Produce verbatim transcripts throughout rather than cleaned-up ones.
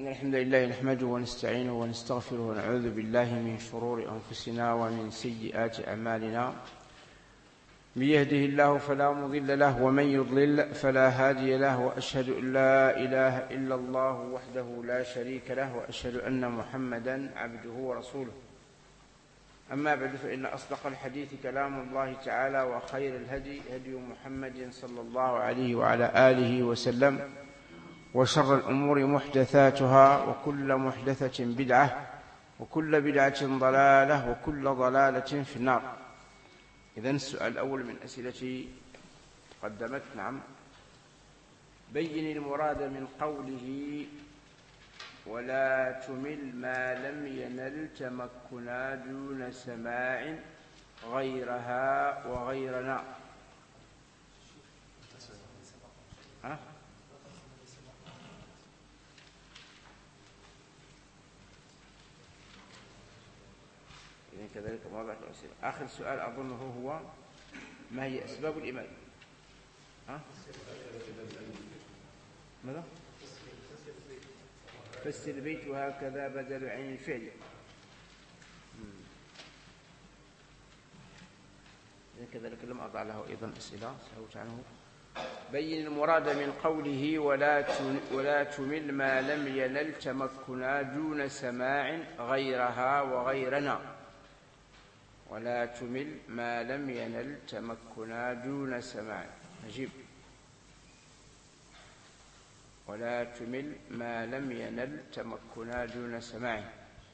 إن الحمد لله نحمده ونستعينه ونستغفره ونعوذ بالله من شرور أنفسنا ومن سيئات أعمالنا. من يهده الله فلا مضل له ومن يضلل فلا هادي له، وأشهد أن لا إله إلا الله وحده لا شريك له، وأشهد أن محمدا عبده ورسوله. أما بعد، فإن أصدق الحديث كلام الله تعالى، وخير الهدي هدي محمد صلى الله عليه وعلى آله وسلم، وشر الأمور محدثاتها، وكل محدثة بدعة، وكل بدعة ضلالة، وكل ضلالة في النار. إذن السؤال الأول من أسئلة قدمت. نعم. بين المراد من قوله ولا تمل ما لم ينل تمكنا دون سماع غيرها وغيرنا. ها؟ إذن كذلك مواضع الأسئلة. آخر سؤال أظنه هو ما هي أسباب الإمالة؟ ها؟ ماذا؟ فسر البيت وهكذا بدل عين الفعل. إذن كذلك لم أضع له أيضا أسئلة سأوت عنه. بين المراد من قوله ولا ولا تمل ما لم ينل تمكنا دون سماع غيرها وغيرنا. ولا تمل ما لم ينل تمكنا دون سماع. نجيب. ولا تمل ما لم ينل تمكنا دون سماع.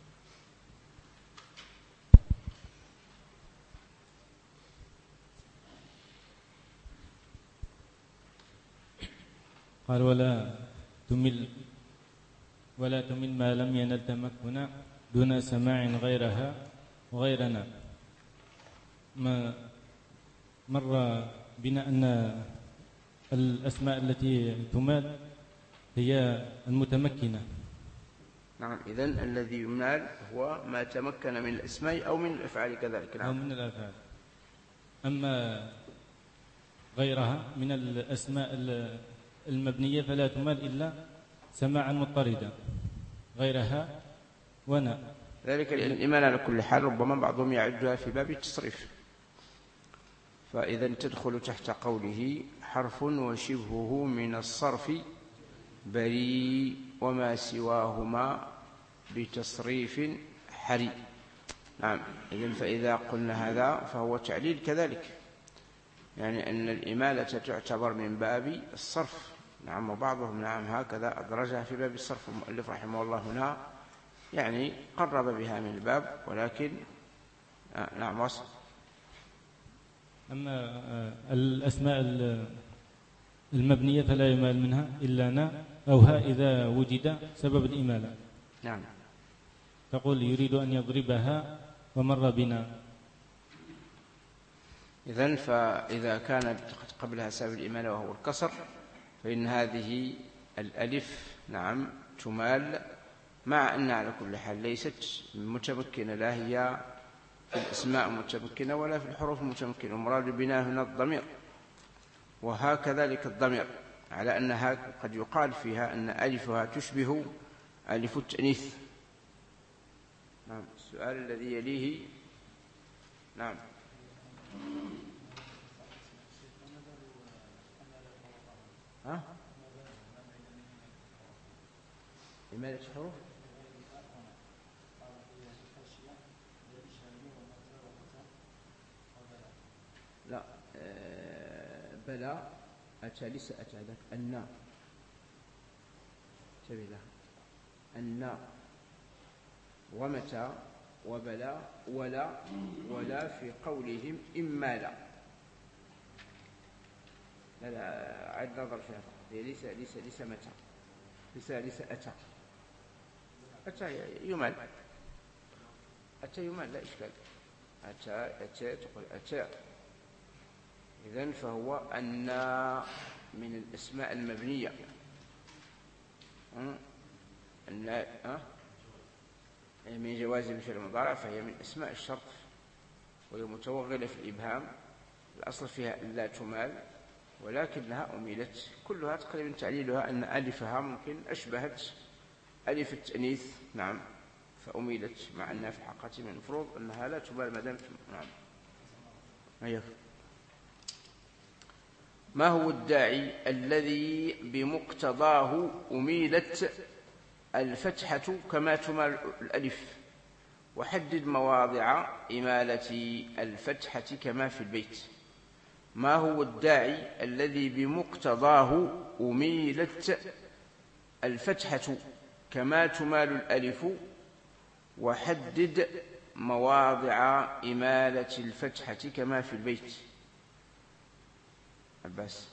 قال ولا تمل ولا تمل ما لم ينل تمكنا دون سماع غيرها وغيرنا. ما مر بنا أن الأسماء التي تمال هي المتمكنة. نعم. إذن الذي يمال هو ما تمكن من الأسماء أو من الأفعال كذلك. نعم. أو من الأفعال. أما غيرها من الأسماء المبنية فلا تمال إلا سماعا مضطردا غيرها ونا. ذلك الإمالة على كل حال ربما بعضهم يعدها في باب التصريف. فإذا تدخل تحت قوله حرف وشبهه من الصرف بريء وما سواهما بتصريف حري. نعم. إذن فإذا قلنا هذا فهو تعليل كذلك، يعني أن الإمالة تعتبر من باب الصرف. نعم. وبعضهم نعم هكذا أدرجها في باب الصرف. المؤلف رحمه الله هنا يعني قرب بها من الباب، ولكن آه نعم وصل. أما الأسماء المبنية فلا يمال منها إلا نا أو ها إذا وجد سبب الإمالة. نعم. تقول يريد أن يضربها ومر بنا. إذن فإذا كانت قبلها سبب الإمالة وهو الكسر، فإن هذه الألف نعم تمال، مع أنها على كل حال ليست متمكنة، لا هي في الأسماء متمكنة ولا في الحروف متمكنة. المراد بنا هنا الضمير، وهكذلك الضمير، على أنها قد يقال فيها أن ألفها تشبه ألف التأنيث. نعم. السؤال الذي يليه. نعم. ها؟ إمالة الحروف. لا أه بلى أتى ليس أتى ذاك النا تبلا النا ومتى وبلى ولا ولا في قولهم إما لا. لا لا عد نظر فيها فقط. ليس ليس ليس متى ليس ليس أتى أتى يمال. أتى يمال لا إشكال. أتى أتى تقول أتى. إذن فهو أن من الأسماء المبنية أن من جواز الفعل المضارع، فهي من أسماء الشرط وهي متوغلة في الإبهام. الأصل فيها لا تمال، ولكنها أميلت. كلها تقريبا تعليلها أن ألفها ممكن أشبهت ألف التأنيث نعم فأميلت مع أنها في حقيقة من المفروض أنها لا تمال ما دامت نعم. أيوه. ما هو الداعي الذي بمقتضاه أميلت الفتحة كما تمال الألف؟ وحدد مواضع إمالة الفتحة كما في البيت. ما هو الداعي الذي بمقتضاه أميلت الفتحة كما تمال الألف؟ وحدد مواضع إمالة الفتحة كما في البيت. عباس.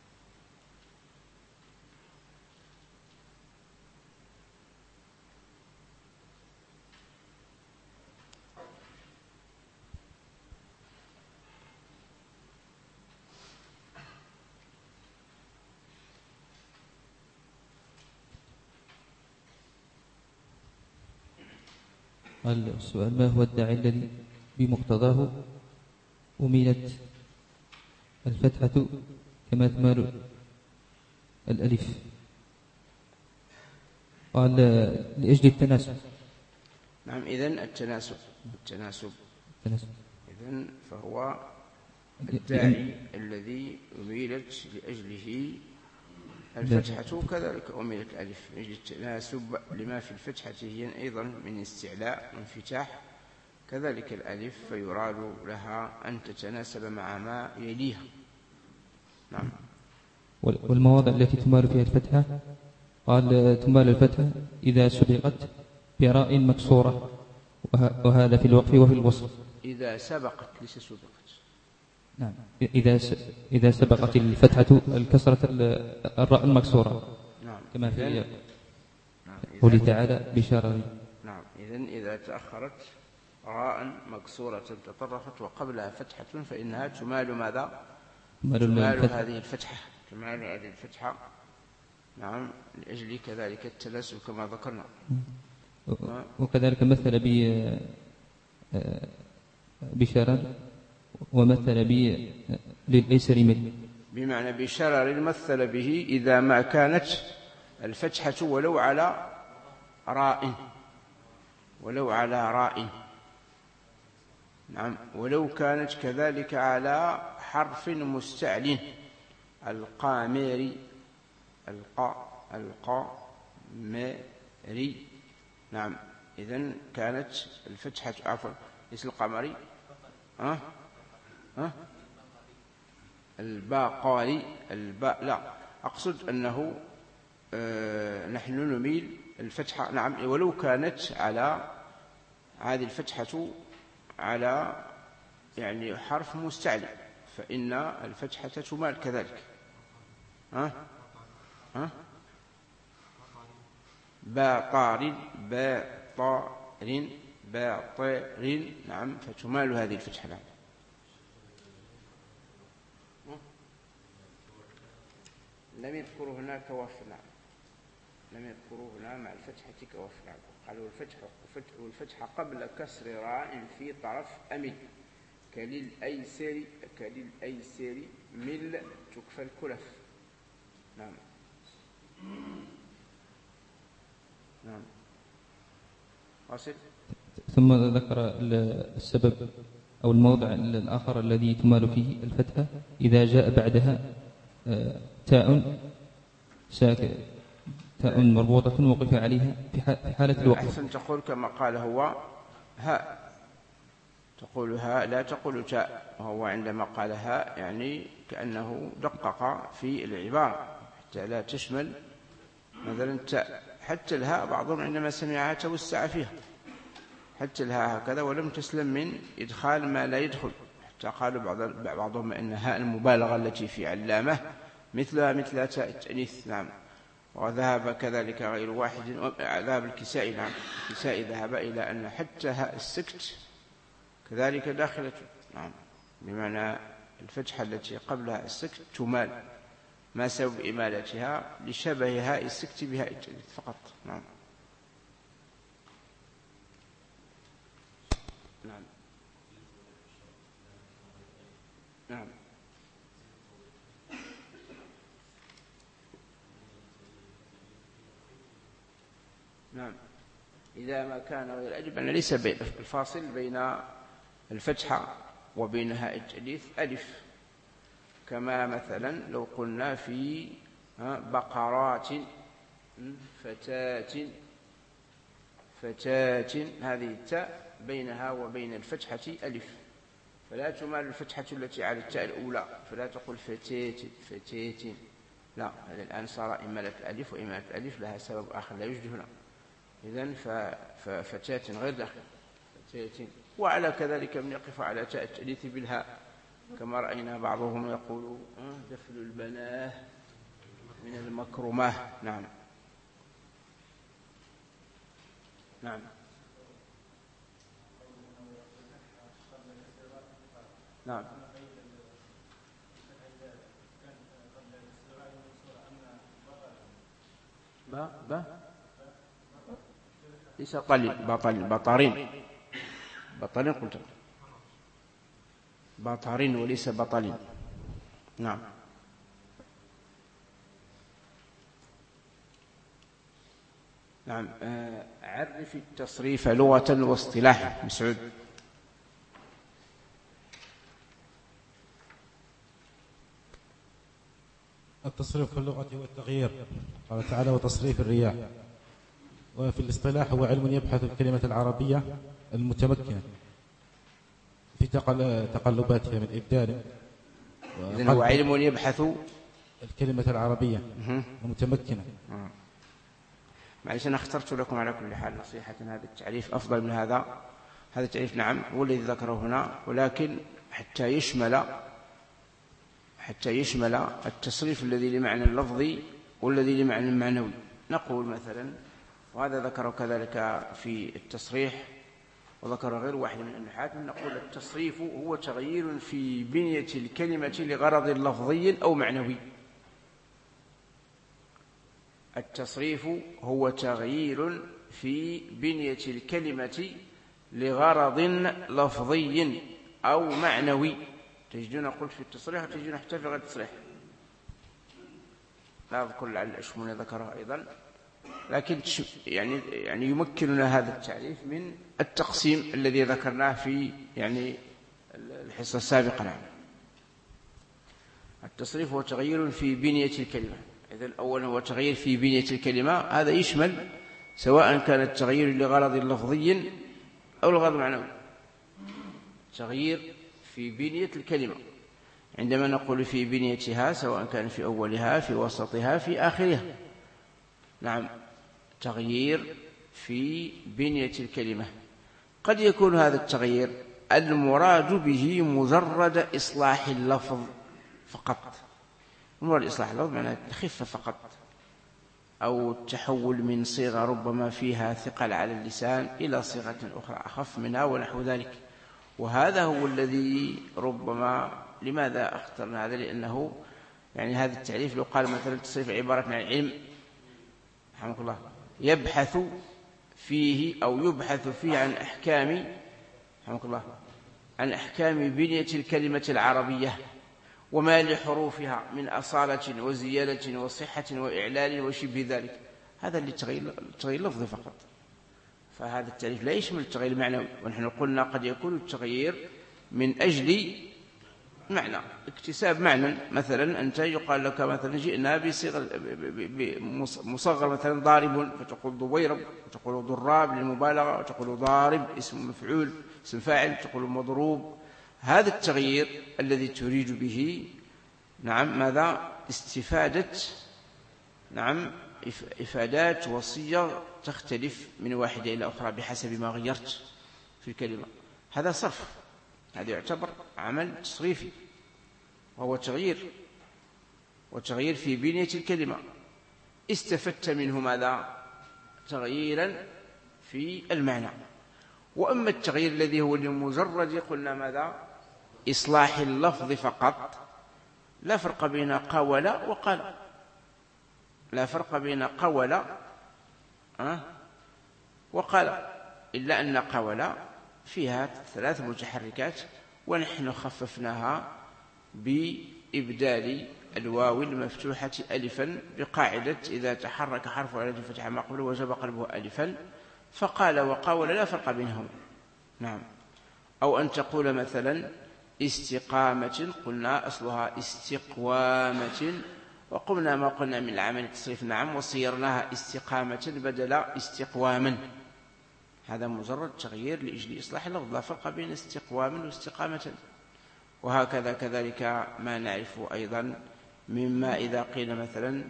السؤال: ما هو الداعي الذي بمقتضاه أميلت الفتحة كما تمال الألف؟ قال: لأجل التناسب. نعم إذن التناسب التناسب, التناسب. إذن فهو الداعي الذي أميلت لأجله الفتحة كذلك أميلت الألف لأجل التناسب لما في الفتحة هي أيضا من استعلاء وانفتاح كذلك الألف فيراد لها أن تتناسب مع ما يليها. نعم. والمواضع التي تمال فيها الفتحة قال: تمال الفتحة إذا سبقت براء مكسورة، وهذا في الوقف وفي الوصل. إذا سبقت ليس سبقت. نعم. إذا إذا سبقت الفتحة الكسرة الراء المكسورة. نعم. كما في قوله تعالى: بشرر. نعم. إذن إذا تأخرت راء مكسورة تطرفت وقبلها فتحة فإنها تمال ماذا؟ تمال هذه الفتحة تمال هذه الفتحة. نعم. لأجل كذلك التناسب كما ذكرنا. وكذلك مثل بشرر ومثل به للأيسر منه، بمعنى بشرر مثل به إذا ما كانت الفتحة ولو على راء ولو على راء. نعم. ولو كانت كذلك على حرف مستعل القامري القا القامري. نعم. إذن كانت الفتحة عفوا ليس القمري ها ها الباقاري الباء لا أقصد أنه آه نحن نميل الفتحة. نعم. ولو كانت على هذه الفتحة على يعني حرف مستعلي فإن الفتحة تمال كذلك. ها ها باطار باطار باطر. نعم. فتمال هذه الفتحة. نعم. لم يذكروا هنا كوف. نعم. لم يذكروا هنا مع الفتحة كوف. نعم. قالوا الفتحة والفتحة قبل كسر راء في طرف أمل كللأيسر كللأيسر مل تكفى الكلف. نعم. نعم. واصل. ثم ذكر السبب أو الموضع الآخر الذي تمال فيه الفتحة إذا جاء بعدها تاء ساكن تاء مربوطة وقف عليها في حالة الوقف. أحسن تقول كما قال هو هاء تقول هاء لا تقول تاء. وهو عندما قال هاء يعني كأنه دقق في العبارة حتى لا تشمل مثلا تاء. حتى الهاء بعضهم عندما سمعها توسع فيها حتى الهاء هكذا ولم تسلم من إدخال ما لا يدخل حتى قالوا بعضهم إن هاء المبالغة التي في علامة مثلها مثل تاء التأنيث. نعم. وذهب كذلك غير واحد ذهب الكسائي. نعم. الكسائي ذهب إلى أن حتى هاء السكت كذلك داخلة. نعم. بمعنى الفتحة التي قبلها السكت تمال. ما سبب إمالتها؟ لشبه هاء السكت بهاء التأنيث فقط. نعم. نعم. نعم. نعم. إذا ما كان غير أجب أن ليس بين الفاصل بين الفتحة وبين هاء التأنيث ألف، كما مثلا لو قلنا في بقرات فتاة فتاة، هذه التاء بينها وبين الفتحة ألف، فلا تمال الفتحة التي على التاء الأولى، فلا تقول فتاة فتاة، لا، هذا الآن صار إمالة الألف، وإمالة الألف لها سبب آخر لا يوجد هنا. إذن ففتاة غير داخل فتاة. وعلى كذلك من يقف على تاء التأنيث بالهاء، كما رأينا بعضهم يقول دفل البناه من المكرمة. نعم نعم. نعم با با ليس قليل، بطل بطارين بطلين قلت بطارين وليس بطلين. نعم. نعم. عرف التصريف لغة واصطلاحا. مسعود. التصريف في اللغة هو التغيير، قال تعالى وتصريف الرياح. وفي الاصطلاح هو علم يبحث في الكلمة العربية المتمكنة في تقلباتها من إبدال. إذن هو علم يبحث الكلمة العربية المتمكنة. معلش أنا اخترت لكم على كل حال نصيحة، هذا التعريف أفضل من هذا. هذا التعريف نعم هو الذي ذكره هنا، ولكن حتى يشمل حتى يشمل التصريف الذي لمعنى اللفظي والذي لمعنى المعنوي. نقول مثلا، وهذا ذكره كذلك في التصريح وذكر غير واحد من النحاة، نقول التصريف هو تغيير في بنية الكلمة لغرض لفظي أو معنوي. التصريف هو تغيير في بنية الكلمة لغرض لفظي أو معنوي. تجدون قلت في التصريح وتجدون حتى في غير التصريح، لا أذكر لعل الأشموني ذكرها أيضا، لكن يعني يعني يمكننا هذا التعريف من التقسيم الذي ذكرناه في يعني الحصة السابقة. نعم. التصريف هو تغيير في بنية الكلمة. إذا الأول هو تغيير في بنية الكلمة، هذا يشمل سواء كان التغيير لغرض لفظي أو لغرض معنوي. تغيير في بنية الكلمة، عندما نقول في بنيتها سواء كان في أولها في وسطها في آخرها. نعم. تغيير في بنية الكلمة. قد يكون هذا التغيير المراد به مجرد إصلاح اللفظ فقط، مراد إصلاح اللفظ معناه الخفة فقط، أو التحول من صيغة ربما فيها ثقل على اللسان إلى صيغة أخرى أخف منها ونحو ذلك. وهذا هو الذي ربما، لماذا اخترنا هذا؟ لأنه يعني هذا التعريف لو قال مثلا التصريف عبارة عن علم رحمه الله يبحث فيه أو يبحث فيه عن أحكام رحمه الله عن أحكام بنية الكلمة العربية وما لحروفها من أصالة وزيادة وصحة وإعلال وشبه ذلك، هذا اللي تغيير لفظي فقط. فهذا التعريف لا يشمل التغيير المعنوي. ونحن قلنا قد يكون التغيير من أجل معنى، اكتساب معنى. مثلا أنت يقال لك مثلا جئنا بصيغة مصغر مثلا ضارب، فتقول ضويرب، وتقول ضراب للمبالغة، وتقول ضارب اسم مفعول اسم فاعل، تقول مضروب. هذا التغيير الذي تريد به نعم ماذا؟ استفادة نعم إفادات وصيغ تختلف من واحدة إلى أخرى بحسب ما غيرت في الكلمة. هذا صرف، هذا يعتبر عمل تصريفي، وهو تغيير وتغيير في بنية الكلمة. استفدت منه ماذا؟ تغييرا في المعنى. وأما التغيير الذي هو لمجرد قلنا ماذا؟ إصلاح اللفظ فقط، لا فرق بين قول وقال، لا فرق بين قول وقال، إلا أن قول فيها ثلاث متحركات ونحن خففناها بإبدال الواو المفتوحة ألفا بقاعدة إذا تحرك حرف على فتح ما قبله وجب قلبه ألفا، فقال وقاول لا فرق بينهم. نعم. أو أن تقول مثلا استقامة، قلنا أصلها استقوامة، وقمنا ما قلنا من العمل التصريف نعم، وصيرناها استقامة بدل استقواما. هذا مجرد تغيير لأجل إصلاح اللفظ، لا فرق بين استقواما واستقامة. وهكذا كذلك ما نعرف أيضا مما إذا قيل مثلا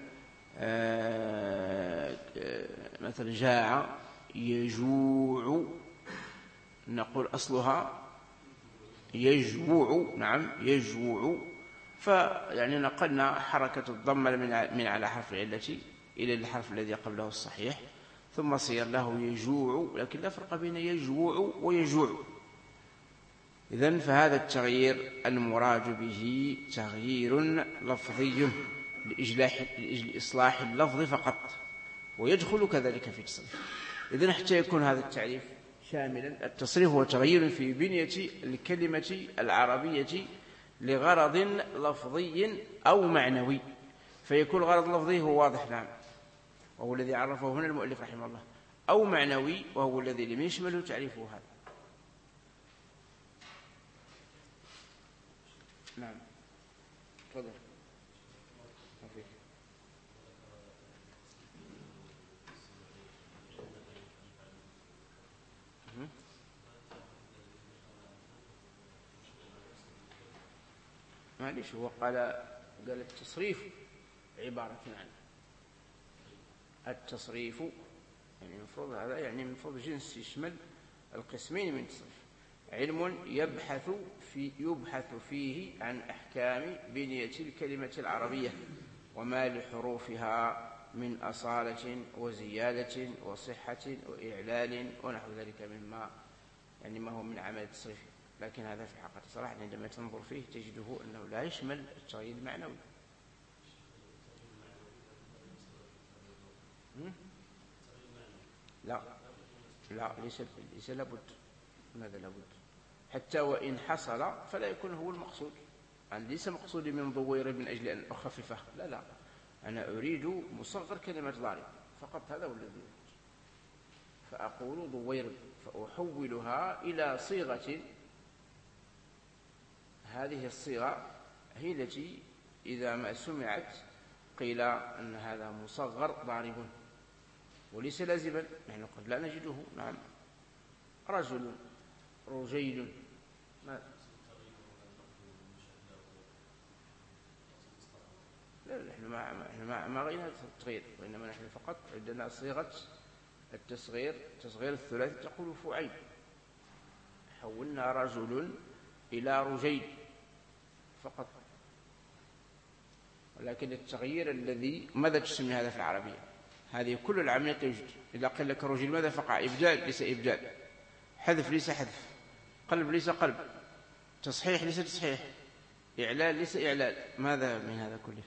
مثلا جاع يجوع، نقول أصلها يجوع. نعم يجوع، فيعني نقلنا حركة الضمة من على حرف العلة إلى الحرف الذي قبله الصحيح، ثم صير له يجوع، لكن لا فرق بين يجوع ويجوع. إذن فهذا التغيير المراد به تغيير لفظي لإجل إصلاح اللفظ فقط، ويدخل كذلك في التصريف. إذن حتى يكون هذا التعريف شاملا، التصريف هو تغيير في بنية الكلمة العربية لغرض لفظي أو معنوي، فيكون الغرض اللفظي هو واضح نعم، وهو الذي عرفه هنا المؤلف رحمه الله، أو معنوي وهو الذي لم يشمله تعريفه هذا. نعم تفضل. معليش هو قال قال التصريف عبارة عن التصريف، يعني المفروض هذا يعني المفروض جنس يشمل القسمين من التصريف، علم يبحث في يبحث فيه عن أحكام بنية الكلمة العربية وما لحروفها من أصالة وزيادة وصحة وإعلال ونحو ذلك مما يعني ما هو من عمل التصريف. لكن هذا في حقيقة صراحة عندما تنظر فيه تجده أنه لا يشمل التغيير المعنوي. لا لا ليس ليس لابد، ماذا لابد؟ حتى وإن حصل فلا يكون هو المقصود. أنا ليس مقصودي من ضوير من أجل أن أخففه، لا لا، أنا أريد مصغر كلمة ضارب فقط، هذا هو الذي، فأقول ضوير فأحولها إلى صيغة، هذه الصيغة هي التي إذا ما سمعت قيل أن هذا مصغر ضارب، وليس لازما، نحن قد لا نجده. نعم رجل رجيل، ما لا نحن ما ما ما غينا التغيير، وإنما نحن فقط عندنا صيغة التصغير، تصغير الثلاثي تقول فعيل، حولنا رجل إلى رجيل فقط. ولكن التغيير الذي ماذا تسمي هذا في العربية؟ هذه كل العملية توجد. إذا قيل لك رجل ماذا فقع؟ إبدال ليس إبدال، حذف ليس حذف، قلب ليس قلب، تصحيح ليس تصحيح، إعلال ليس إعلال، ماذا من هذا كله؟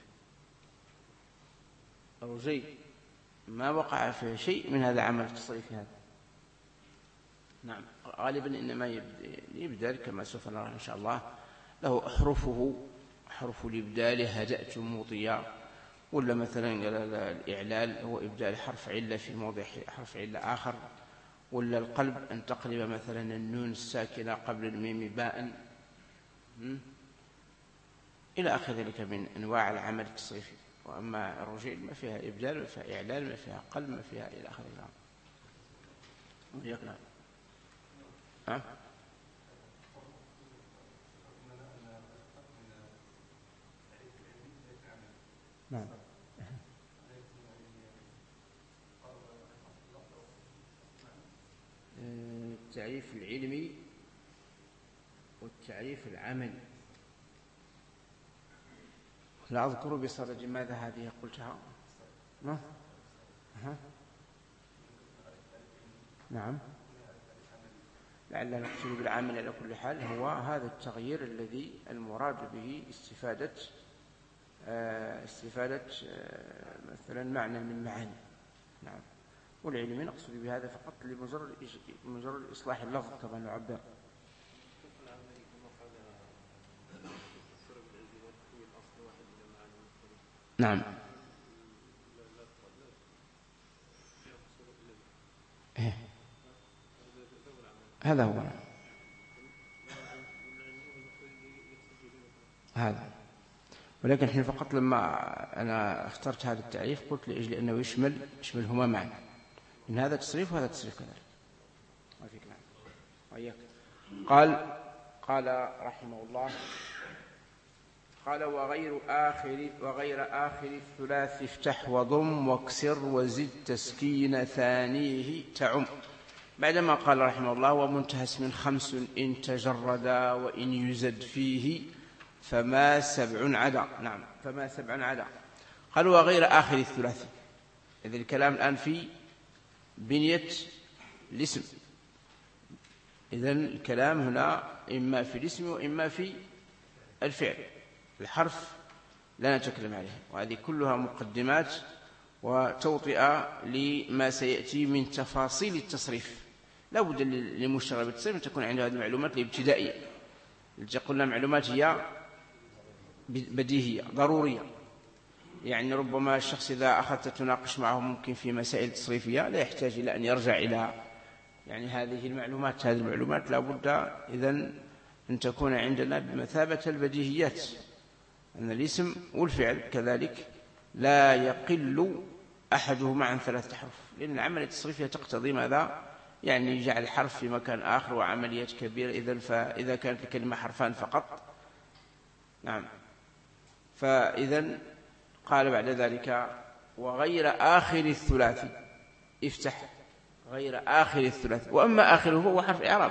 رجيل ما وقع في شيء من هذا عمل التصريف هذا. نعم غالبا إنما يبدل كما سوف نرى إن شاء الله، له أحرفه، حرف الإبدال هدأت مضيا، ولا مثلا الإعلال هو إبدال حرف علة في موضع حرف علة آخر، ولا القلب أن تقلب مثلا النون الساكنة قبل الميم باء، إلى آخر ذلك من أنواع العمل التصريفي. وأما الرجيل ما فيها إبدال، ما فيها إعلال، ما فيها قلب، ما فيها إلى آخر ذلك. ها؟ نعم التعريف العلمي والتعريف العملي لا أذكر بصدد ماذا هذه قلتها. نعم نعم لعل نقصد بالعمل على كل حال هو هذا التغيير الذي المراد به استفادة استفادة مثلا معنى من معاني. نعم والعلمي نقصد بهذا فقط لمجرد مجرد إصلاح اللفظ كما نعبر. نعم. إيه. هذا هو هذا. ولكن حين فقط لما أنا اخترت هذا التعريف قلت لأجل أنه يشمل يشملهما معا، إن هذا تصريف وهذا تصريف كذلك. ما فيك نعم. وإياك. قال قال رحمه الله قال وغير آخر وغير آخر الثلاث افتح وضم واكسر وزد تسكين ثانيه تعم. بعدما قال رحمه الله ومنتهى اسم خمس إن تجردا وإن يزد فيه فما سبع عدا. نعم فما سبع عدا. قال وغير آخر الثلاث. إذا الكلام الآن في بنية الاسم. إذن الكلام هنا إما في الاسم وإما في الفعل. الحرف لا نتكلم عليه، وهذه كلها مقدمات وتوطئة لما سيأتي من تفاصيل التصريف. لا بد للمشتغل بالتصريف أن تكون عنده هذه المعلومات الابتدائية التي قلنا معلومات هي بديهية ضرورية. يعني ربما الشخص إذا أخذت تناقش معه ممكن في مسائل تصريفية لا يحتاج إلى أن يرجع إلى يعني هذه المعلومات. هذه المعلومات لا بد إذن أن تكون عندنا بمثابة البديهيات، أن الاسم والفعل كذلك لا يقل أحدهما عن ثلاثة أحرف، لأن العملية التصريفية تقتضي ماذا؟ يعني جعل الحرف في مكان آخر وعمليات كبيرة. إذن فإذا كانت الكلمة حرفان فقط نعم. فإذن قال بعد ذلك وغير آخر الثلاث افتح غير آخر الثلاث. وأما آخره هو حرف إعراب.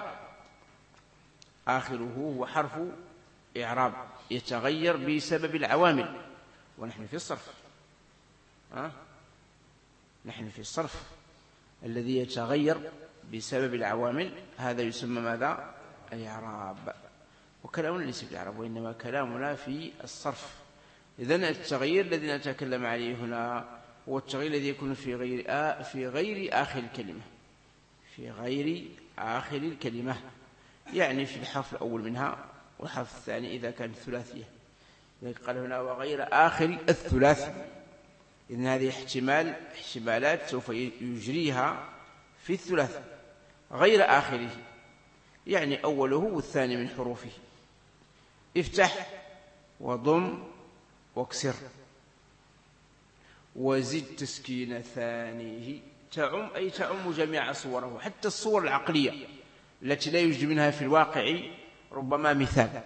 آخره هو حرف إعراب يتغير بسبب العوامل، ونحن في الصرف أه؟ نحن في الصرف الذي يتغير بسبب العوامل هذا يسمى ماذا؟ الإعراب. وكلامنا ليس في الإعراب وإنما كلامنا في الصرف. إذن التغيير الذي نتكلم عليه هنا هو التغيير الذي يكون في غير آ في غير آخر الكلمة في غير آخر الكلمة يعني في الحرف الأول منها والحرف الثاني إذا كانت ثلاثية. قال هنا وغير آخر الثلاث. إذن هذه احتمال احتمالات سوف يجريها في الثلاث. غير آخره يعني أوله والثاني من حروفه. افتح وضم واكسر وزد تسكين ثانيه تعم أي تعم جميع صوره حتى الصور العقلية التي لا يوجد منها في الواقع ربما مثال.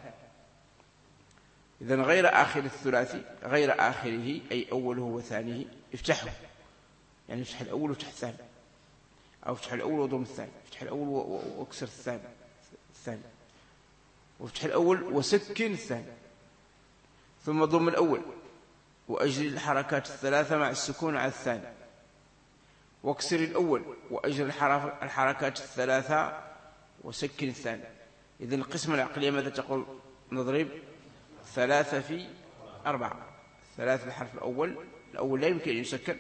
إذن غير آخر الثلاثي غير آخره أي أوله وثانيه افتحه يعني افتح الأول وافتح الثاني، أو افتح الأول وضم الثاني، افتح الأول واكسر الثاني الثاني وافتح الأول وسكن الثاني، ثم ضم الأول وأجري الحركات الثلاثة مع السكون على الثاني، واكسر الأول وأجري الحركات الثلاثة وسكن الثاني. إذن القسمة العقلية ماذا تقول؟ نضرب ثلاثة في أربعة. ثلاثة الحرف الأول الأول لا يمكن أن يسكن،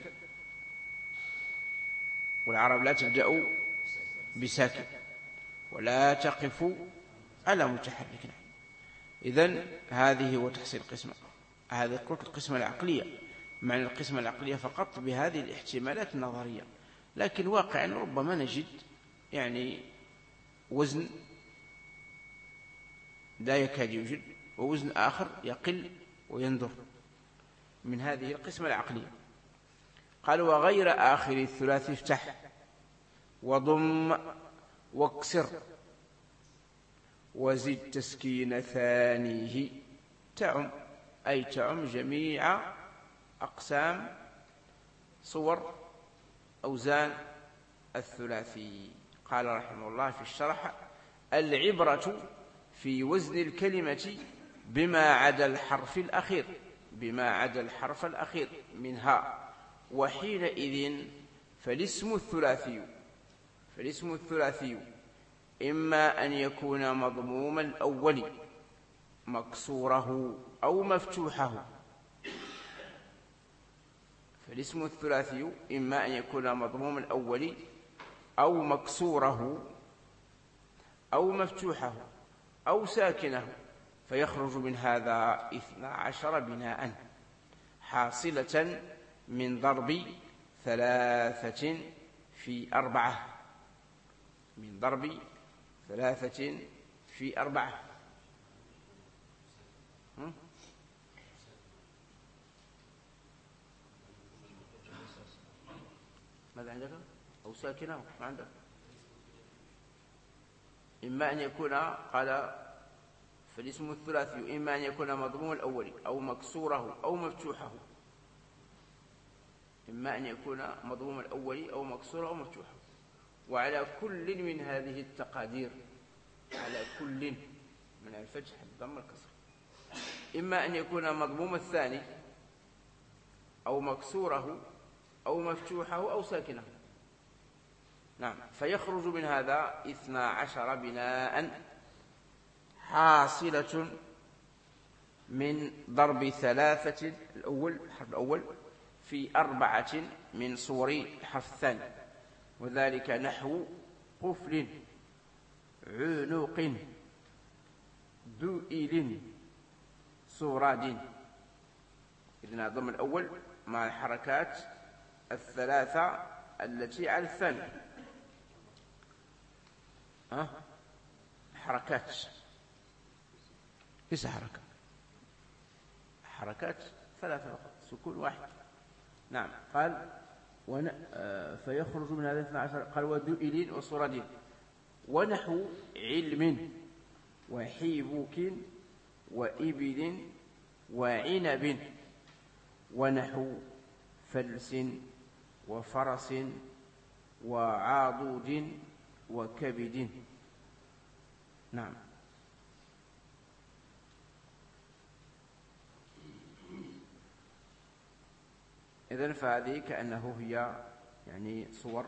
والعرب لا تبدأ بساكن ولا تقف على متحرك. إذن هذه هو تحصيل القسمة. هذه قلت القسمة العقلية، معنى القسمة العقلية فقط بهذه الاحتمالات النظرية. لكن واقعا ربما نجد يعني وزن لا يكاد يوجد ووزن آخر يقل ويندر من هذه القسمة العقلية. قال وغير آخر الثلاث افتح وضم واكسر وزد تسكين ثانيه تعم أي تعم جميع أقسام صور أوزان الثلاثي. قال رحمه الله في الشرح العبرة في وزن الكلمة بما عدا الحرف الأخير بما عدا الحرف الأخير منها، وحينئذ فالاسم الثلاثي فالاسم الثلاثي إما أن يكون مضموما الأول مكسوره أو مفتوحه. فالاسم الثلاثي إما أن يكون مضموما الأول أو مكسوره أو مفتوحه أو ساكنه، فيخرج من هذا اثنا عشر بناء حاصلة من ضرب ثلاثة في أربعة، من ضرب ثلاثة في أربعة. ماذا عندك؟ أو ساكنة ما عندك؟ إما أن يكون، قال فالاسم الثلاثي إما أن يكون مضموم الأول أو مكسوره أو مفتوحه، إما أن يكون مضموم الأول أو مكسوره أو مفتوحه. وعلى كل من هذه التقادير، على كل من الفتح الضم الكسر، إما أن يكون مضموم الثاني أو مكسوره أو مفتوحه أو ساكنه. نعم. فيخرج من هذا اثنا عشر بناء حاصلة من ضرب ثلاثة الأول الحرف الأول في أربعة من صور الحرف الثاني، وذلك نحو قفل، عنق، دؤل، صوراد. إذن الضم الأول مع الحركات الثلاثة التي على الثاني. ها؟ حركات ليس حركة، حركات ثلاثة فقط، سكون واحد. نعم. قال ون... آه فيخرج من هذا اثنا عشر. قال ودؤل وصوراد ونحو علم وحيبوك وإبل وعنب، ونحو فلس وفرس وعاضد وكبد. نعم. إذن فهذه كأنه هي يعني صور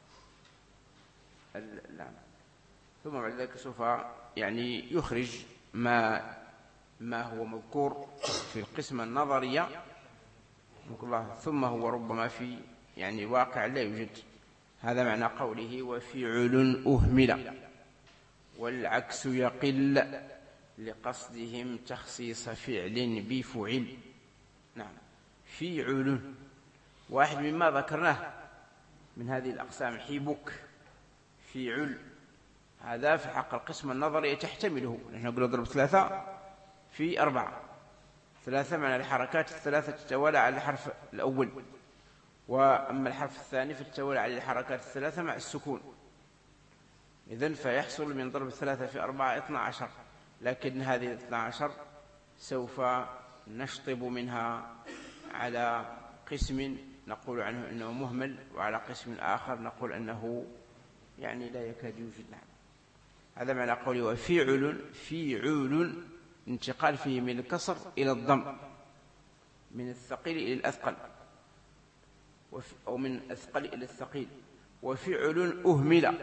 اللام. ثم بعد ذلك سوف يعني يخرج ما ما هو مذكور في القسمة النظرية، ثم هو ربما في يعني واقع لا يوجد. هذا معنى قوله وفعل أهمل، والعكس يقل لقصدهم تخصيص فعل بفعل. نعم. فعل واحد مما ذكرناه من هذه الأقسام، حيبك، فعل، هذا في حق القسم النظري تحتمله. نحن نقول اضرب ثلاثة في أربعة، ثلاثة معنى الحركات الثلاثة تتوالى على الحرف الأول، وأما الحرف الثاني فتتوالى على الحركات الثلاثة مع السكون. إذن فيحصل من ضرب ثلاثة في أربعة اثنا عشر، لكن هذه اثنا عشر سوف نشطب منها على قسم نقول عنه أنه مهمل، وعلى قسم آخر نقول أنه يعني لا يكاد يوجد. نعم. هذا معنى قوله وفعل، فيعول انتقال فيه من الكسر إلى الضم، من الثقيل إلى الأثقل، أو من الأثقل إلى الثقيل. وفعل أهمل،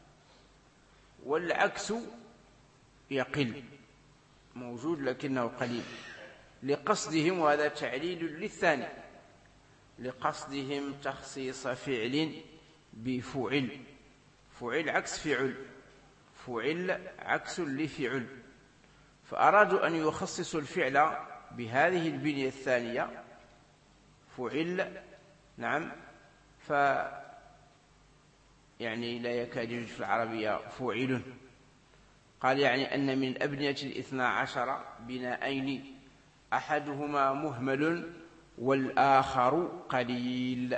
والعكس يقل، موجود لكنه قليل، لقصدهم، وهذا تعليل للثاني، لقصدهم تخصيص فعل بفعل. فعل عكس فعل، فعل عكس لفعل، فأرادوا أن يخصصوا الفعل بهذه البنية الثانية فعل. نعم. ف يعني لا يكاد يوجد في العربية فعل. قال يعني أن من الأبنية الاثنى عشر بناءين، أحدهما مهمل والآخر قليل.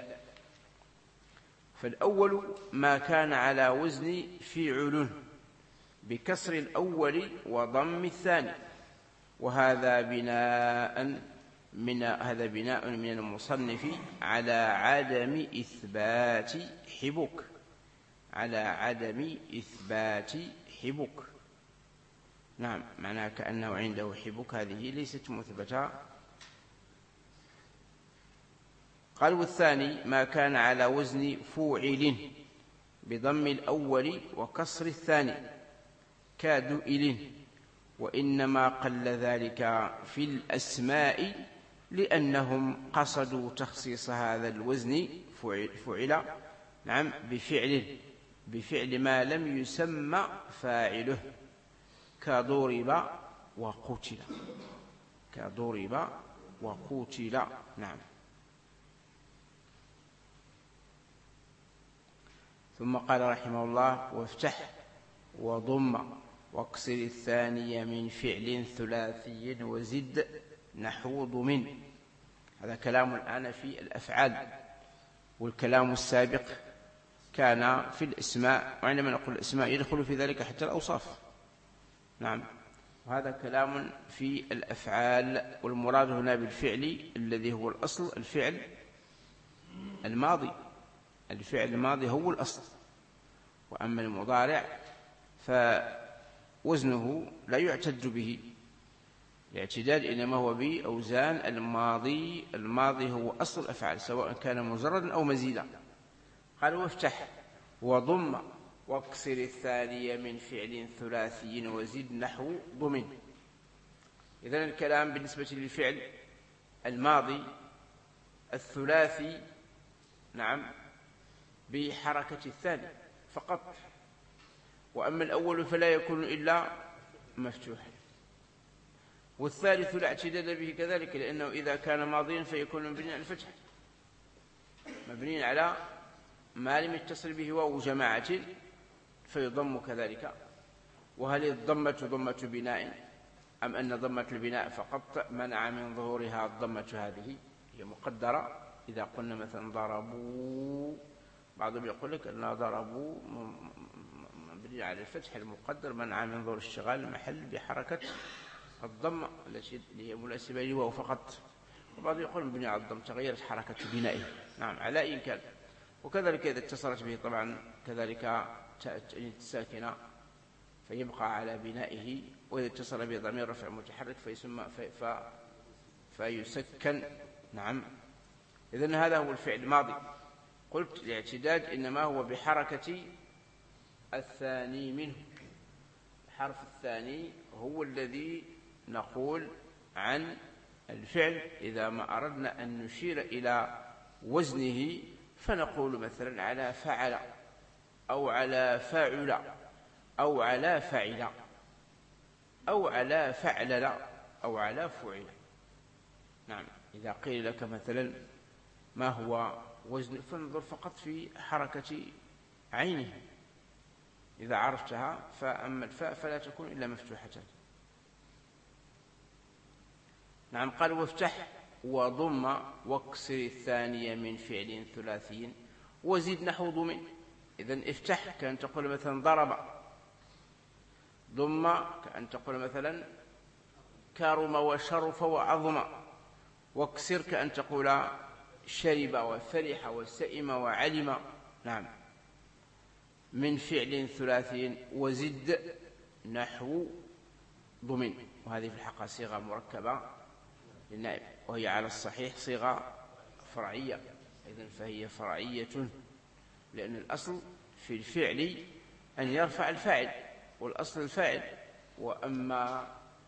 فالأول ما كان على وزن فعل بكسر الأول وضم الثاني، وهذا بناء من هذا بناء من المصنف على عدم إثبات حبك، على عدم إثبات حبك. نعم. معناه كأنه عنده حبك، هذه ليست مثبتة. قال والثاني ما كان على وزن فوعل بضم الأول وكسر الثاني كدؤل، وإنما قل ذلك في الأسماء لأنهم قصدوا تخصيص هذا الوزن فعل. نعم. بفعل بفعل ما لم يسمى فاعله، كضرب وقتل، كضرب وقتل. نعم. ثم قال رحمه الله: وافتح وضم واكسر الثاني من فعل ثلاثي وزد نحو ضمن. هذا كلام الآن في الأفعال، والكلام السابق كان في الإسماء، وعندما نقول الإسماء يدخل في ذلك حتى الأوصاف. نعم. وهذا كلام في الأفعال، والمراد هنا بالفعل الذي هو الأصل الفعل الماضي. الفعل الماضي هو الأصل، وأما المضارع فوزنه لا يعتد به، الاعتداد إنما هو بأوزان الماضي. الماضي هو أصل الأفعال سواء كان مجردا أو مزيدا. قال: وافتح وضم واكسر الثاني من فعل ثلاثي وزد نحو ضمن. إذن الكلام بالنسبة للفعل الماضي الثلاثي، نعم، بحركة الثاني فقط، وأما الأول فلا يكون إلا مفتوحا، والثالث لا اعتداد به كذلك، لأنه إذا كان ماضيا فيكون مبنيا على الفتح، مبني على ما لم يتصل به واو جماعة فيضم كذلك. وهل الضمة ضمة بناء أم أن ضمة البناء فقط منع من ظهورها الضمة هذه؟ هي مقدرة. إذا قلنا مثلا ضربوا، بعضهم يقول لك أن ضربوا مبني على الفتح المقدر منع من ظهور اشتغال المحل بحركة الضمة التي هي مناسبة لواو فقط، وبعض يقول مبني على الضم تغيرت حركة بنائه. نعم، على أي كان. وكذلك إذا اتصلت به طبعا كذلك ساكنة فيبقى على بنائه، وإذا اتصل به ضمير رفع متحرك فيسمى في في فيسكن. نعم. إذن هذا هو الفعل الماضي. قلت الاعتداد إنما هو بحركة الثاني منه. الحرف الثاني هو الذي نقول عن الفعل إذا ما أردنا أن نشير إلى وزنه فنقول مثلا على فعل أو على فاعل أو على فعل أو على فعلل أو على فعل. نعم. إذا قيل لك مثلا ما هو وزن فانظر فقط في حركة عينه، إذا عرفتها. فأما الفاء فلا تكون إلا مفتوحة. نعم. قال: وافتح وضم واكسر الثانية من فعل ثلاثي وزد نحو ضمن. إذن افتح كأن تقول مثلا ضرب، ضم كأن تقول مثلا كرم وشرف وعظم، واكسر كأن تقول شرب وفرح وسئم وعلم. نعم. من فعل ثلاثي وزد نحو ضمن. وهذه في الحقيقة صيغة مركبة للنائب، وهي على الصحيح صيغة فرعية. إذن فهي فرعية، لأن الأصل في الفعل أن يرفع الفاعل، والأصل الفاعل، وأما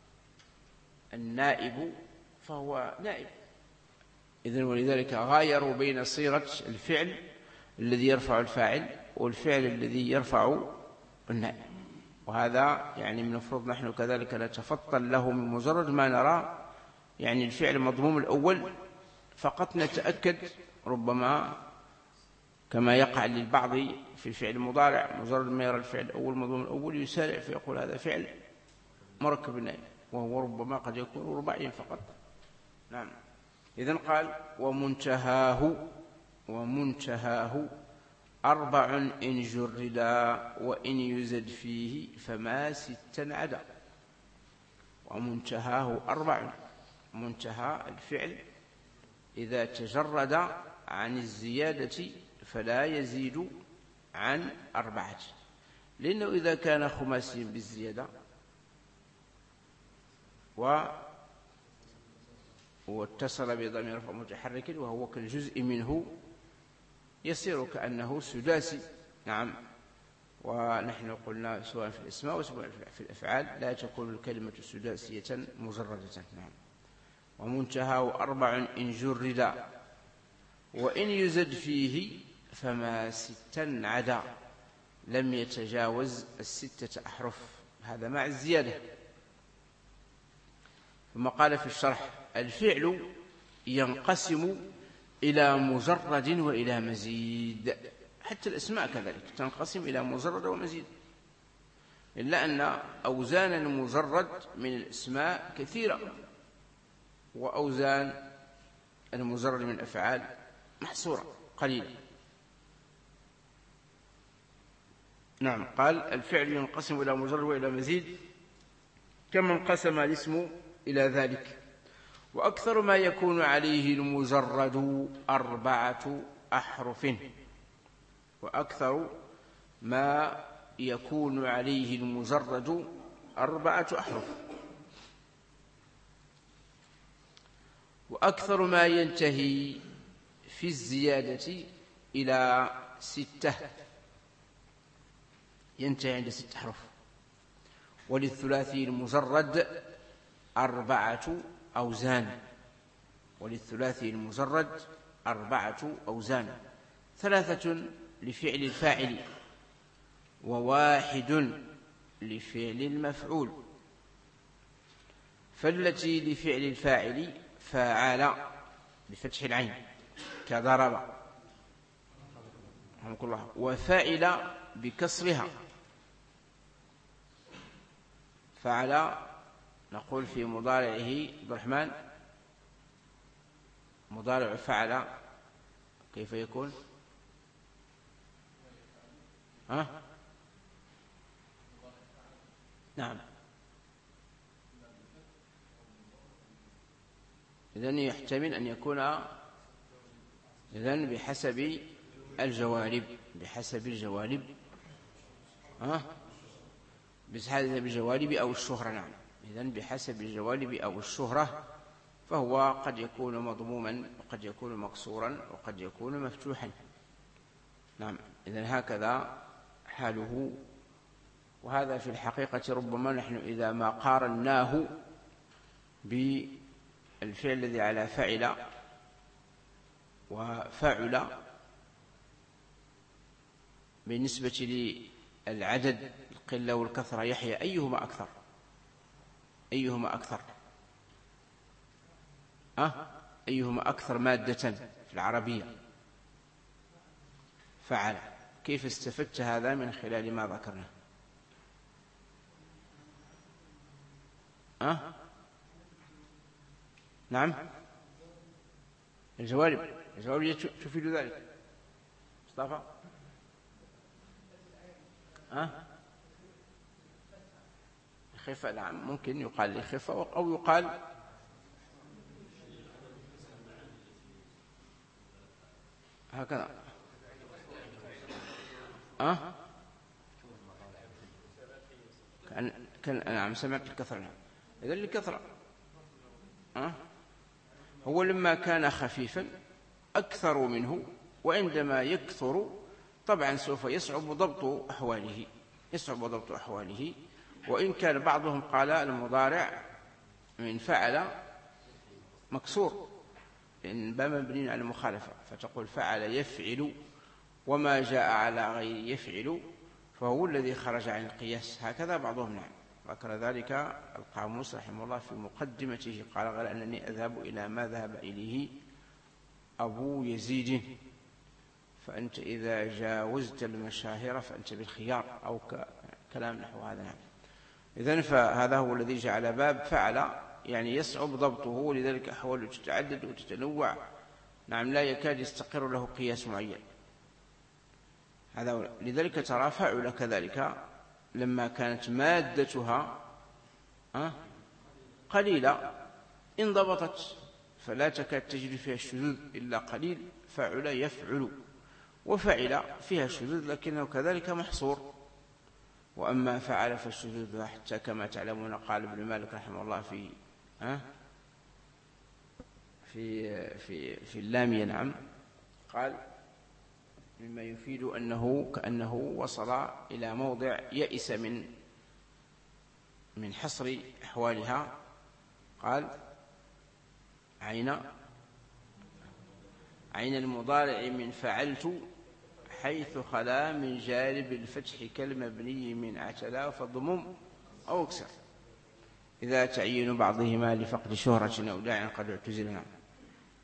النائب فهو نائب. إذن ولذلك غايروا بين صيغة الفعل الذي يرفع الفاعل والفعل الذي يرفع النائب. وهذا يعني من المفروض نحن كذلك نتفطن له من مجرد ما نرى يعني الفعل مضموم الأول فقط نتأكد، ربما كما يقع للبعض في الفعل المضارع مجرد ما يرى الفعل الأول مضموم الأول يسارع فيقول هذا فعل مركب النائب، وهو ربما قد يكون رباعيا فقط. نعم. إذن قال: ومنتهاه ومنتهاه أربع إن جردا وإن يزد فيه فما ستا عدا. ومنتهاه أربع. منتهى الفعل إذا تجرد عن الزيادة فلا يزيد عن أربعة، لأنه إذا كان خماسيا بالزيادة و واتصل بضمير رفع متحرك وهو كالجزء منه يصير كأنه سداسي. نعم. ونحن قلنا سواء في الاسماء وسواء في الأفعال لا تكون الكلمة سداسية مجردة. نعم. ومنتهاه أربع إن جرد وإن يزد فيه فما ستا عدا لم يتجاوز الستة أحرف، هذا مع الزيادة. ثم قال في الشرح: الفعل ينقسم إلى مجرد وإلى مزيد، حتى الأسماء كذلك تنقسم إلى مجرد ومزيد، إلا أن أوزان المجرد من الأسماء كثيرة، وأوزان المجرد من الأفعال محصورة قليلة. نعم، قال الفعل ينقسم إلى مجرد وإلى مزيد كما انقسم الاسم إلى ذلك. وأكثر ما يكون عليه المجرد أربعة أحرف وأكثر ما يكون عليه المجرد أربعة أحرف وأكثر ما ينتهي في الزيادة إلى ستة، ينتهي عند ست أحرف. وللثلاثي المجرد أربعة أوزان وللثلاثي المجرد أربعة أوزان ثلاثة لفعل الفاعل وواحد لفعل المفعول. فالتي لفعل الفاعل فاعل بفتح العين كضرب، وفاعل بكسرها. فعل نقول في مضارعه عبد الرحمن، مضارع فعل كيف يكون؟ ها؟ نعم، إذن يحتمل أن يكون إذن بحسب الجوانب بحسب الجوانب ها؟ بحسب الجوانب أو الشهرة. نعم، إذن بحسب الجوانب أو الشهرة، فهو قد يكون مضموما وقد يكون مكسورا وقد يكون مفتوحا. نعم، إذن هكذا حاله. وهذا في الحقيقة ربما نحن إذا ما قارناه بالفعل الذي على فعل وفعل بالنسبة للعدد القلة والكثرة يحيى أيهما أكثر؟ أيهما أكثر؟ أه؟ أيهما أكثر مادة في العربية؟ فعل. كيف استفدت هذا من خلال ما ذكرنا؟ أه؟ نعم، الجوانب الجوانب تفيد ذلك. مصطفى أه؟ خفة. نعم، ممكن يقال لخفة أو يقال هكذا. أه؟ كان كان نعم سمعت الكثرة. نعم، إذن الكثرة أه؟ هو لما كان خفيفا أكثر منه، وعندما يكثر طبعا سوف يصعب ضبط أحواله يصعب ضبط أحواله وإن كان بعضهم قال المضارع من فعل مكسور إن بما مبني على المخالفة، فتقول فعل يفعل، وما جاء على غير يفعل فهو الذي خرج عن القياس. هكذا بعضهم. نعم، ذكر ذلك القاموس رحمه الله في مقدمته، قال غير أنني أذهب إلى ما ذهب إليه أبو يزيد، فأنت إذا جاوزت المشاهير فأنت بالخيار، أو كلام نحو هذا. نعم، إذن فهذا هو الذي جعل باب فعل يعني يصعب ضبطه، ولذلك أحواله تتعدد وتتنوع. نعم، لا يكاد يستقر له قياس معين. هذا لذلك ترى فعل كذلك لما كانت مادتها قليلة انضبطت، فلا تكاد تجري فيها الشذوذ إلا قليل. فعل يفعل، وفعل فيها الشذوذ لكنه كذلك محصور. وأما فعل فالشذوذ حتى كما تعلمون قال ابن مالك رحمه الله في في في في اللامية. نعم، قال مما يفيد أنه كأنه وصل إلى موضع يئس من من حصر أحوالها. قال عين عين المضارع من فعلت حيث خلا من جانب الفتح كالمبني من اعتلى فضمم أو اكسر إذا تعين بعضهما لفقد شهرة أو داع قد اعتزل. نعم،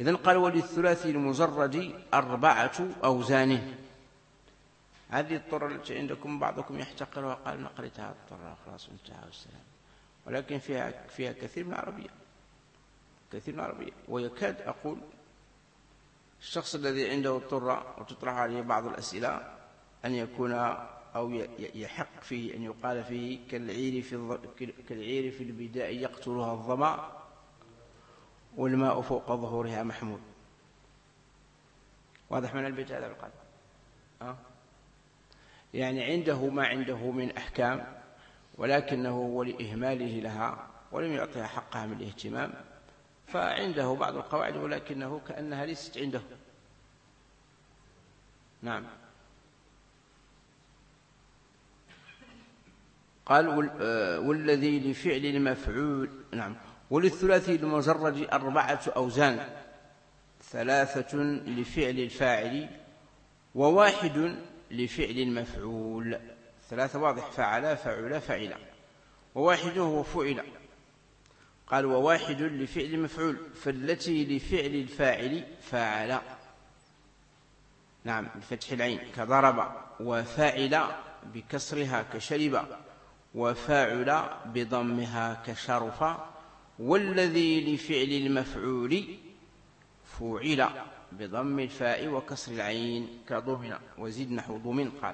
إذن قال وللثلاثي المجرد أربعة أوزان. هذه الطرة التي عندكم بعضكم يحتقرها، قال نقرتها الطرة خلاص انتهى والسلام، ولكن فيها فيها كثير من العربية، كثير من العربية. ويكاد أقول الشخص الذي عنده الطرة وتطرح عليه بعض الأسئلة أن يكون أو يحق فيه أن يقال فيه كالعير في كالعير في البداء يقتلها الظما والماء فوق ظهورها محمود. واضح من البيت هذا القلب؟ أه؟ يعني عنده ما عنده من أحكام، ولكنه ولإهماله لها ولم يعطيها حقها من الاهتمام، فعنده بعض القواعد ولكنه كأنها ليست عنده. نعم. قال والذي لفعل المفعول. نعم. وللثلاثي المجرد أربعة أوزان، ثلاثة لفعل الفاعل وواحد لفعل المفعول. ثلاثة واضح، فعل فعل فعل، وواحد هو فعل. قال وواحد لفعل المفعول، فالتي لفعل الفاعل فاعل. نعم بفتح العين كضرب، وفاعل بكسرها كشرب، وفاعل بضمها كشرف. والذي لفعل المفعول فعل بضم الفاء وكسر العين كضمن، وزد نحو ضمن. قال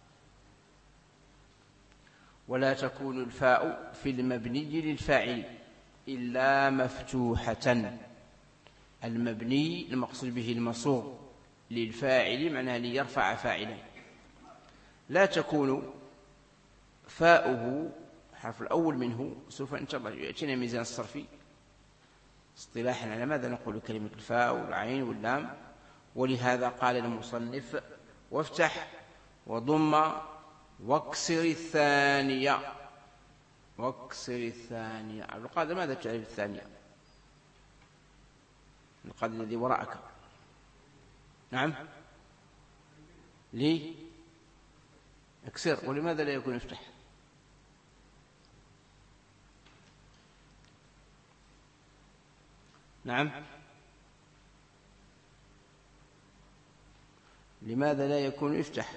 ولا تكون الفاء في المبني للفاعل إلا مفتوحة. المبني المقصود به المصوغ للفاعل معناه ليرفع فاعلا. لا تكون فاؤه الحرف الأول منه، سوف إن شاء الله يأتينا ميزان الصرفي اصطلاحا على ماذا نقول كلمة الفاء والعين واللام. ولهذا قال المصنف وافتح وضم واكسر الثانية. واكسر الثانية. عبد القادر ماذا تعرف الثانية؟ القادر الذي وراءك. نعم لي اكسر، ولماذا لا يكون افتح؟ نعم لماذا لا يكون افتح؟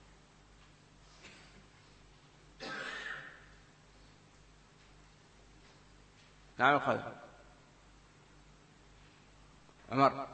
نعم القادر عمر.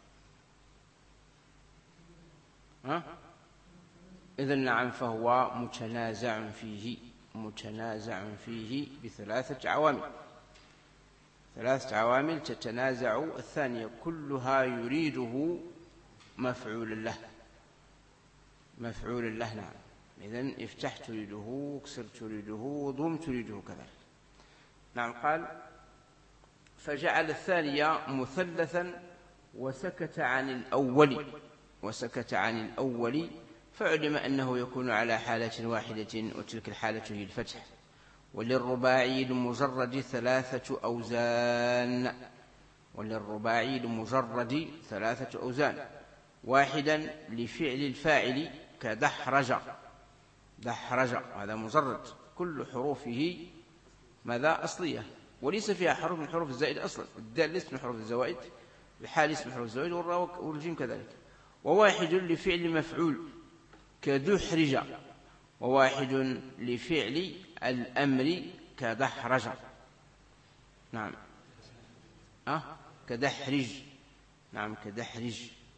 ها إذن نعم، فهو متنازع فيه، متنازع فيه بثلاثة عوامل. ثلاثة عوامل تتنازع الثانية، كلها يريده مفعولا له، مفعولا له. نعم إذن افتح تريده، اكسر تريده، ضم تريده كذلك. نعم. قال فجعل الثانية مثلثا وسكت عن الأول، وسكت عن الأول، فعلم أنه يكون على حالة واحدة، وتلك الحالة هي الفتح. وللرباعي المجرد ثلاثة أوزان. وللرباعي المجرد ثلاثة أوزان، واحدا لفعل الفاعل كدحرج. دحرج هذا مجرد، كل حروفه ماذا أصلية، وليس فيها حرف من حروف الزائد أصلا. الدال ليس من حروف الزوائد، الحال اسم حروف الزوائد، والراء والجيم كذلك. وواحد لفعل مفعول كدحرج، وواحد لفعل الأمر كدحرج. نعم أه؟ كدحرج. نعم كدحرج.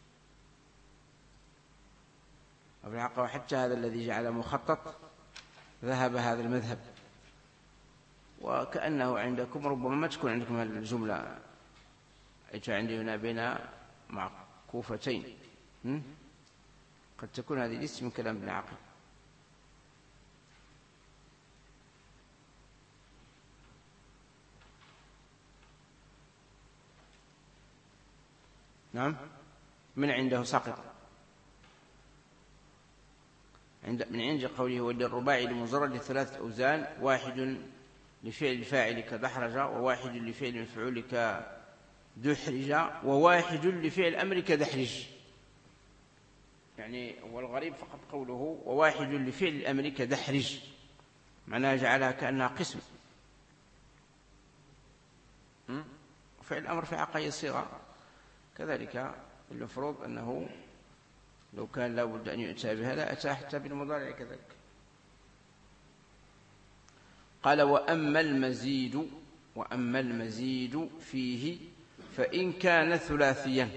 وفي الحقيقة حتى هذا الذي جعل مخطط ذهب هذا المذهب، وكأنه عندكم ربما ما تكون عندكم هذه الجملة، أيت عندي هنا بين معكوفتين، قد تكون هذه ليست من كلام ابن عقيل. نعم من عنده ساقط، عند من عند قوله وللرباعي المجرد ثلاثة أوزان، واحد لفعل الفاعل كدحرج، وواحد لفعل المفعول كدحرج، وواحد لفعل الأمر كدحرج. يعني هو الغريب فقط قوله وواحد لفعل الأمر كدحرج، معناها جعلها كأنها قسم. فعل الأمر في عقاية الصيغة كذلك المفروض أنه لو كان لا بد أن يؤتى بها لا أتى حتى بالمضارع كذلك. قال وأما المزيد وأما المزيد فيه فإن كان ثلاثيا.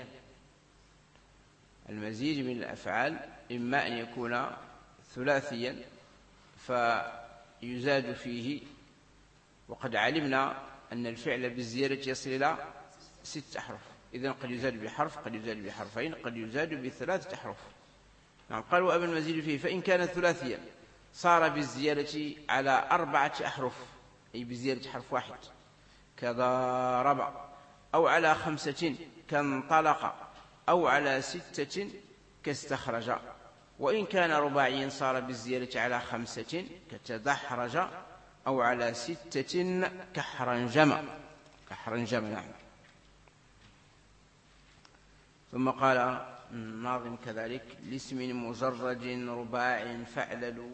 المزيد من الأفعال إما أن يكون ثلاثيا فيزاد فيه، وقد علمنا أن الفعل بالزيادة يصل إلى ست أحرف، إذن قد يزاد بحرف، قد يزاد بحرفين، قد يزاد بثلاثة أحرف. نعم. قال وأما المزيد فيه فإن كان ثلاثيا صار بالزيادة على أربعة أحرف، أي بزيادة حرف واحد كضارب، أو على خمسة كانطلق، أو على ستة كاستخرج. وإن كان رباعيا صار بالزيادة على خمسة كتدحرج، أو على ستة كحرنجم كحرنجم. نعم. ثم قال الناظم كذلك لاسم مجرد رباع فعلل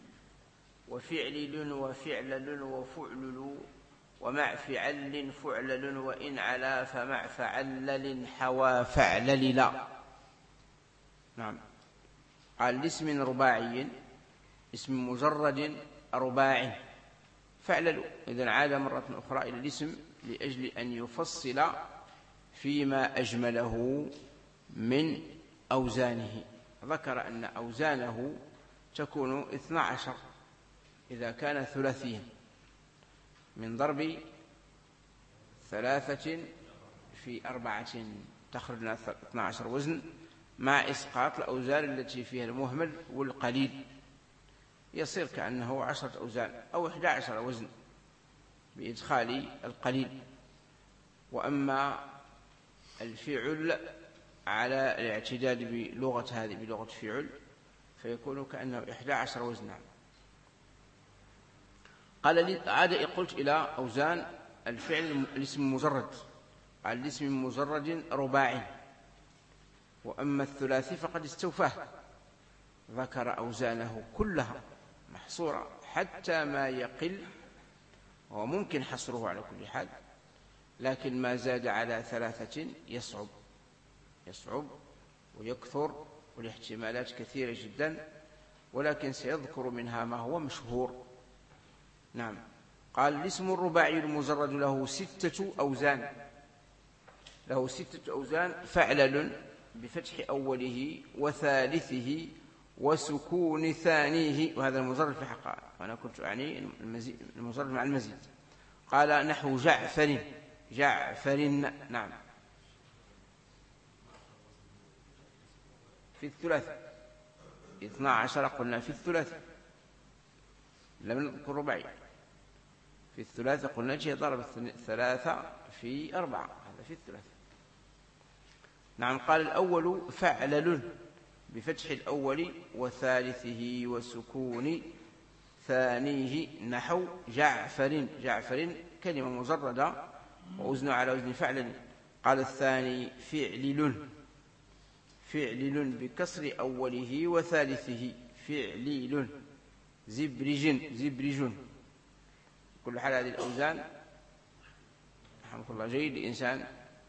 وفعلل وفعلل وفعلل ومع فعل فعلل وإن علا فمع فعلل حوى فعلل لا. نعم. قال لاسم رباعي، اسم مجرد رباع فعلل، إذن عاد مرة أخرى إلى الاسم لأجل أن يفصل فيما أجمله من أوزانه. ذكر أن أوزانه تكون اثنى عشر إذا كان ثلاثيا، من ضرب ثلاثة في أربعة تخرج لنا اثنى عشر وزن، مع إسقاط الأوزان التي فيها المهمل والقليل يصير كأنه عشرة أوزان أو إحدى عشر وزن بإدخال القليل. وأما الفعل على الاعتداد بلغة هذه بلغة فعل فيكون كأنه إحدى عشر وزنا. قال لي عاد قلت إلى أوزان الفعل الاسم المجرد. قال الاسم المجرد رباعي، وأما الثلاثي فقد استوفاه، ذكر أوزانه كلها محصورة حتى ما يقل، وممكن حصره على كل حال، لكن ما زاد على ثلاثة يصعب يصعب ويكثر، والاحتمالات كثيرة جدا، ولكن سيذكر منها ما هو مشهور. نعم. قال الاسم الرباعي المجرد له ستة أوزان، له ستة أوزان: فعلل بفتح أوله وثالثه وسكون ثانيه، وهذا المجرد في حقه، وأنا كنت أعني المجرد مع المزيد. قال نحو جعفر جعفر. نعم. في الثلاث اثنى عشر قلنا في الثلاث، لم نذكر رباعي. في الثلاثة قلنا جه ضرب ثلاثة في أربعة، هذا في الثلاثة. نعم. قال الأول فعلل بفتح الأول وثالثه وسكون ثانيه نحو جعفر جعفر، كلمة مجردة ووزن على وزن فعلل. قال الثاني فعلل فعلل بكسر أوله وثالثه فعلل. زبرج زبرج. كل حال هذه الأوزان رحمه الله جيد الإنسان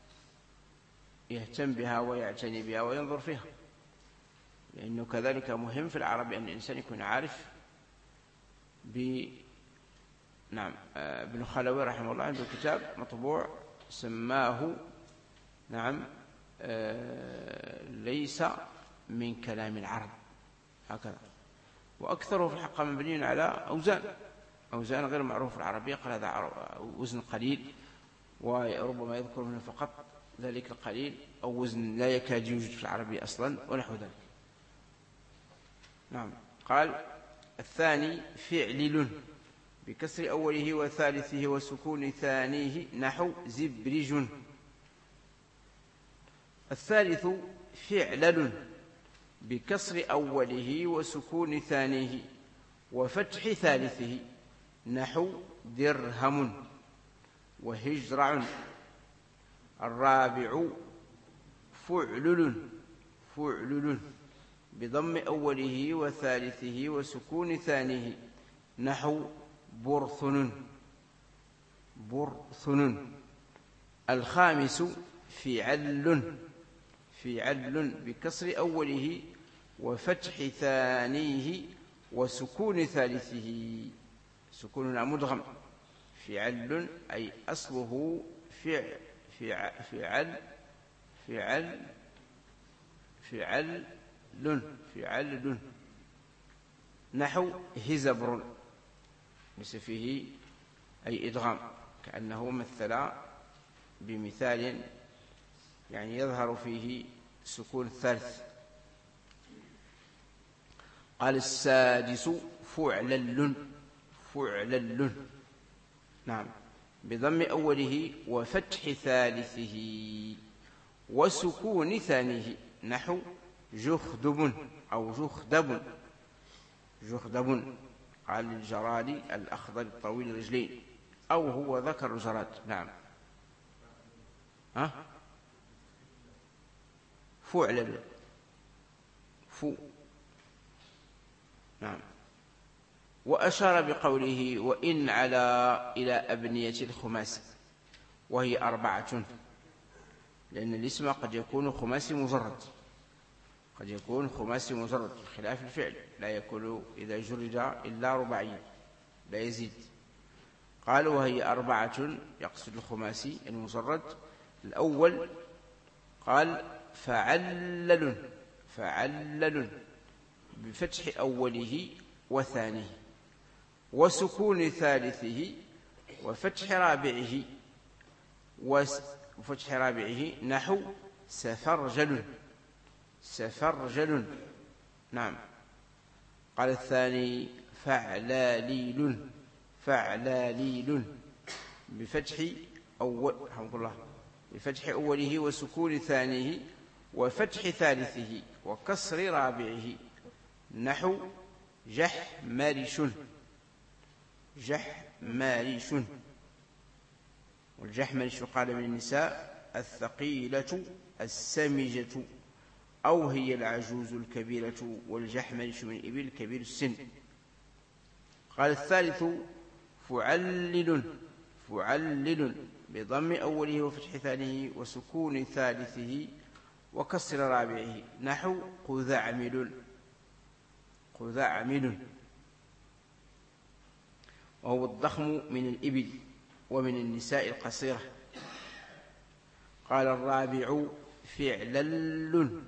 يهتم بها ويعتني بها وينظر فيها، لأنه كذلك مهم في العرب أن الإنسان يكون عارف ب نعم. ابن خلوي رحمه الله عنده كتاب مطبوع سماه نعم آه ليس من كلام العرب، هكذا. وأكثره في الحقيقة مبني على أوزان أوزان غير معروف العربية. قال هذا وزن قليل، وربما يذكر منه فقط ذلك القليل، أو وزن لا يكاد يوجد في العربية أصلا ونحو ذلك. نعم. قال الثاني فعلل بكسر أوله وثالثه وسكون ثانيه نحو زبرج. الثالث فعلل بكسر أوله وسكون ثانيه وفتح ثالثه نحو درهم وهجرع. الرابع فعلل فعلل بضم أوله وثالثه وسكون ثانيه نحو برثن برثن. الخامس فعل فعل بكسر أوله وفتح ثانيه وسكون ثالثه. سكوننا مدغم. فعل أي أصله فعل فعل فعل فعل فعل نحو هزبر، ليس فيه أي إدغام، كأنه مثل بمثال يعني يظهر فيه سكون الثالث. قال السادس فعلل فعلل نعم بضم أوله وفتح ثالثه وسكون ثانيه نحو جخدب أو جخدب جخدب. قال للجراد الأخضر الطويل الرجلين، أو هو ذكر الجراد. نعم ها فعلل فو نعم. وأشار بقوله وإن على إلى أبنية الخماس، وهي أربعة، لأن الاسم قد يكون خماسي مجرد، قد يكون خماسي مجرد خلاف الفعل، لا يكون إذا جرد إلا رباعي لا يزيد. قال وهي أربعة، يقصد الخماسي المجرد. الأول قال فعلل فعلل بفتح أوله وثانيه وسكون ثالثه وفتح رابعه وفتح رابعه نحو سفرجل سفرجل نعم. قال الثاني فعلاليل فعلاليل بفتح أول رحمه الله بفتح أوله وسكون ثانيه وفتح ثالثه وكسر رابعه نحو جحمرش جحمرش. والجحمرش قال من النساء الثقيلة السمجة، أو هي العجوز الكبيرة، والجحمرش من إبل كبير السن. قال الثالث فعلل فعلل بضم أوله وفتح ثانيه وسكون ثالثه وكسر رابعه نحو قذعمل قذعمل، وهو الضخم من الإبل ومن النساء القصيرة. قال الرابع فعلل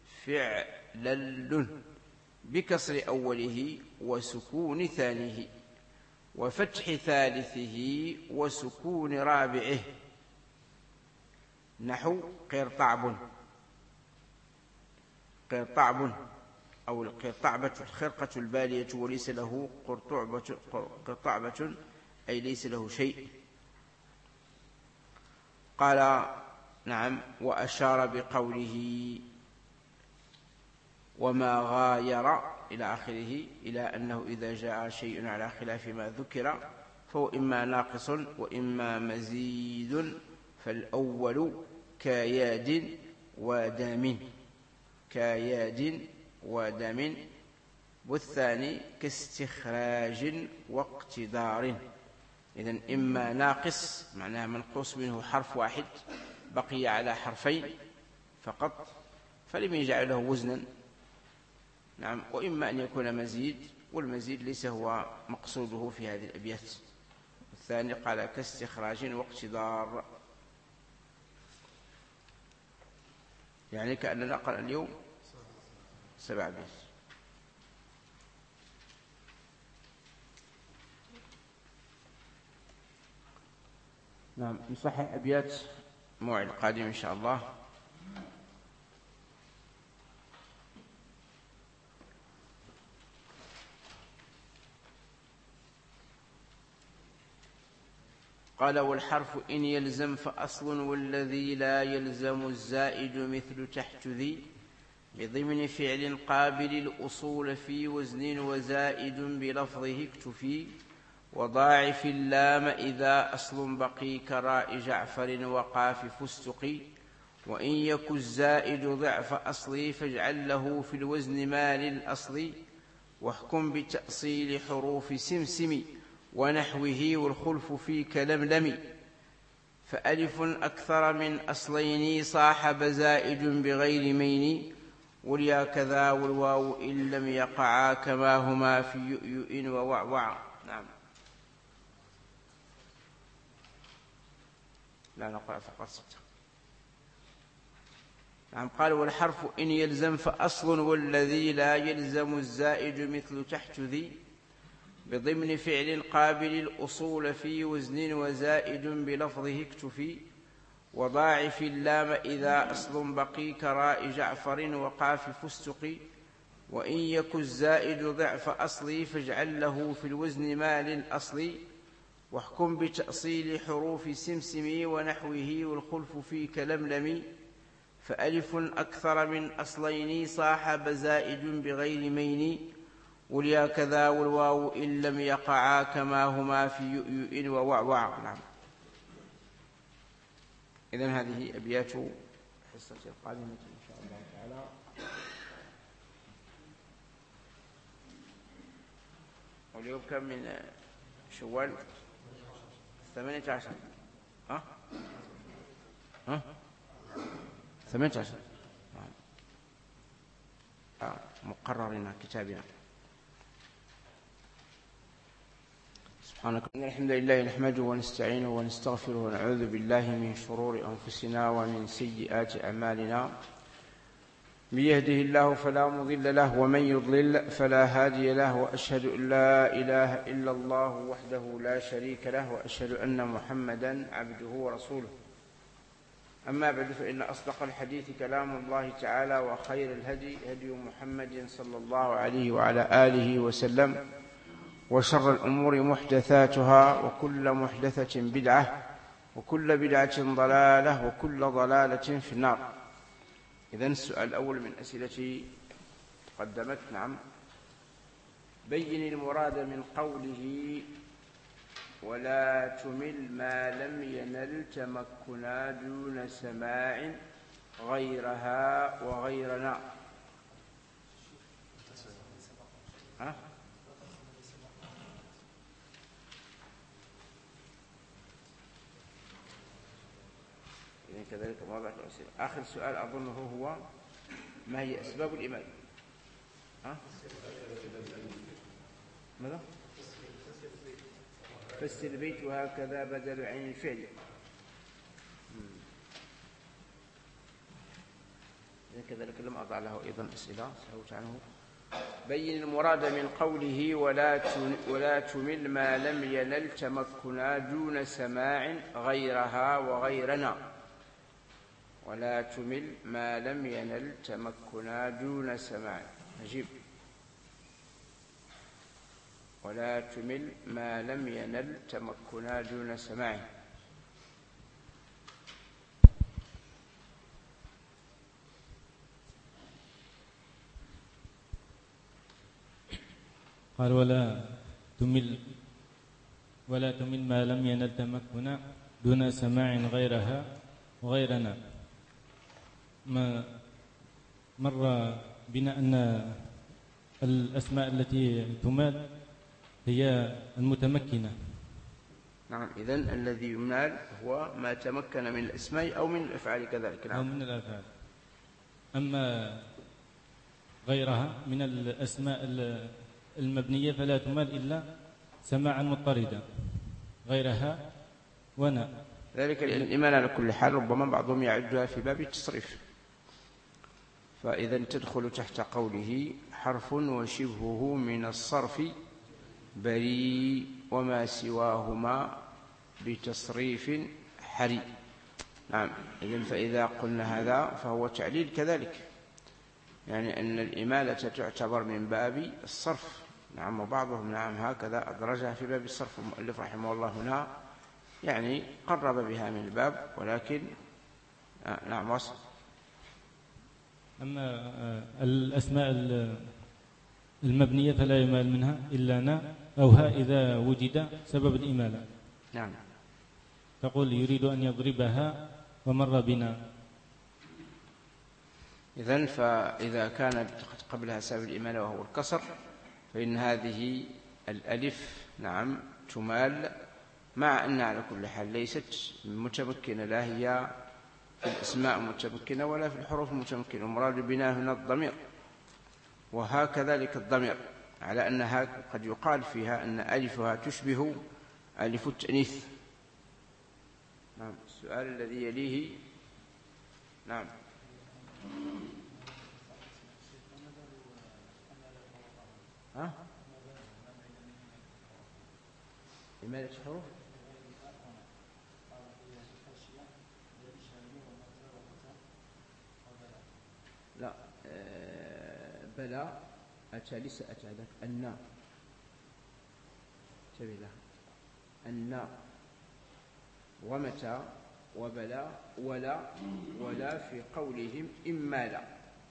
فعلل بكسر أوله وسكون ثانيه وفتح ثالثه وسكون رابعه نحو قرطعب قرطعب، أو القرطعبة الخرقة البالية وليس له قرطعبة قرطعبة أي ليس له شيء. قال نعم وأشار بقوله وما غاير إلى آخره إلى أنه إذا جاء شيء على خلاف ما ذكر فهو إما ناقص وإما مزيد، فالأول كياد ودم كياد ودم، والثاني كاستخراج واقتدار. إذن إما ناقص معناه منقوص منه حرف واحد بقي على حرفين فقط فلم يجعله وزنا نعم، وإما أن يكون مزيد، والمزيد ليس هو مقصوده في هذه الأبيات. الثاني قال كاستخراج واقتدار، يعني كأننا نقرأ اليوم سبع أبيات. نعم نصحح أبيات موعد القادم إن شاء الله. قال والحرف إن يلزم فأصل، والذي لا يلزم الزائد مثل تحت ذي، بضمن فعل قابل الأصول في وزن وزائد بلفظه اكتفي، وضاعف اللام إذا أصل بقي كراء جعفر وقاف فستقي، وإن يك الزائد ضعف أصلي فاجعل له في الوزن ما للأصل، واحكم بتأصيل حروف سمسم ونحوه والخلف في كلملم، فألف أكثر من أصلين صاحب زائد بغير مين، واليا كذا والواو إن لم يقعا كما هما في يؤيؤ ووعوع. نعم. لا نقرأ فقط ستة. نعم. قال والحرف إن يلزم فأصل، والذي لا يلزم الزائد مثل تحت ذي، بضمن فعل قابل الأصول في وزن وزائد بلفظه اكتفي، وضاعف اللام إذا أصل بقي كراء جعفر وقاف فستق، وإن يك الزائد ضعف أصلي فاجعل له في الوزن ما للأصل، واحكم بتأصيل حروف سمسم ونحوه والخلف في كلملم، فألف أكثر من أصلين صاحب زائد بغير مين، واليا كذا والواو إن لم يقعا كما هما في يؤيؤ ووعوع. نعم. إذن هذه أبيات الحصة القادمة إن شاء الله تعالى. واليوم كم من شوال؟ ثمانية عشر. ها؟ ها؟ ثمانية عشر. آه. مقررنا كتابنا. سبحانك. إن الحمد لله نحمده ونستعينه ونستغفره ونعوذ بالله من شرور أنفسنا ومن سيئات أعمالنا، من يهده الله فلا مضل له ومن يضلل فلا هادي له، وأشهد أن لا إله إلا الله وحده لا شريك له، وأشهد أن محمدا عبده ورسوله. أما بعد، فإن أصدق الحديث كلام الله تعالى، وخير الهدي هدي محمد صلى الله عليه وعلى آله وسلم، وشر الأمور محدثاتها، وكل محدثة بدعة، وكل بدعة ضلالة، وكل ضلالة في النار. إذن السؤال الأول من أسئلة تقدمت. نعم. بين المراد من قوله ولا تمل ما لم ينل تمكنا دون سماع غيرها وغيرنا. ها؟ إذن كذلك واضح الأسئلة. آخر سؤال أظنه هو ما هي أسباب الإمالة؟ ها؟ ماذا؟ فسر البيت وهكذا بدل عين الفعل. إذن كذلك لم أضع له أيضا أسئلة سألت عنه. بين المراد من قوله ولا ولا تمل ما لم ينل تمكنا دون سماع غيرها وغيرنا. ولا تمل ما لم ينل تمكنا دون سماع. نجيب. ولا تمل ما لم ينل تمكنا دون سماع. قال ولا تمل ولا تمل ما لم ينل تمكنا دون سماع غيرها وغيرنا. ما مر بنا أن الأسماء التي تمال هي المتمكنة. نعم. إذن الذي يمال هو ما تمكن من الأسماء أو من الأفعال كذلك. نعم. أو من الأفعال. أما غيرها من الأسماء المبنية فلا تمال إلا سماعا مضطردا غيرها ونا. ذلك لأن الإمالة على كل حال ربما بعضهم يعدها في باب التصريف. فإذا تدخل تحت قوله حرف وشبهه من الصرف بريء وما سواهما بتصريف حري. نعم. إذن فإذا قلنا هذا فهو تعليل كذلك، يعني أن الإمالة تعتبر من باب الصرف. نعم. وبعضهم نعم هكذا أدرجها في باب الصرف. المؤلف رحمه الله هنا يعني قرب بها من الباب، ولكن آه نعم وصل. أما الأسماء المبنية فلا يمال منها إلا نا أو ها إذا وجد سبب الإمالة. نعم. تقول يريد أن يضربها ومر بنا. إذن فإذا كانت قبلها سبب الإمالة وهو الكسر، فإن هذه الألف نعم تمال مع أن على كل حال ليست متمكنة، لا هي في الأسماء متمكنة ولا في الحروف متمكنة. المراد بنا هنا الضمير، وهكذلك الضمير، على أنها قد يقال فيها أن ألفها تشبه ألف التأنيث. نعم. السؤال الذي يليه. نعم. ها؟ إمالة الحروف؟ لا. أه بلى أتى ليس أتى ذاك النا، انتبه لها، النا ومتى وبلى ولا ولا في قولهم إما لا.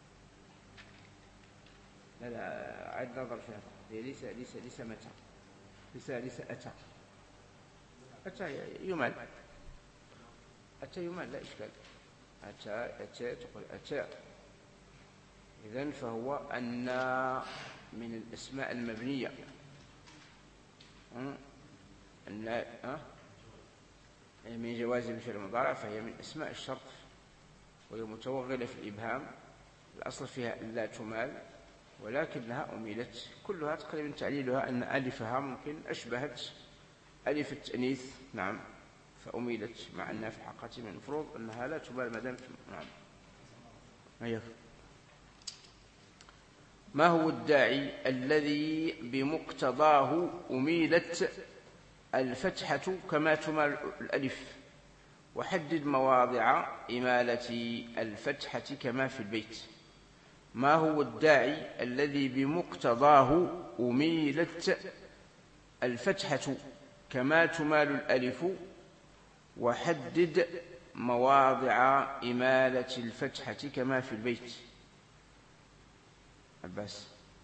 لا لا عد نظر فيها، هي ليس ليس ليس متى، ليس ليس أتى. أتى يمال، أتى يمال لا إشكال. أتى أتى تقول أتى. إذن فهو أن من الأسماء المبنية، أن من جوازم الفعل المضارع، فهي من أسماء الشرط، وهي متوغلة في الإبهام. الأصل فيها لا تمال، ولكنها أميلت. كلها تقريبا تعليلها أن ألفها ممكن أشبهت ألف التأنيث. نعم. فأميلت، مع أنها في الحقيقة من المفروض أنها لا تمال ما دامت. نعم. أيوه. ما هو الداعي الذي بمقتضاه أميلت الفتحة كما تمال الألف؟ وحدد مواضع إمالة الفتحة كما في البيت. ما هو الداعي الذي بمقتضاه أميلت الفتحة كما تمال الألف؟ وحدد مواضع إمالة الفتحة كما في البيت. عباس.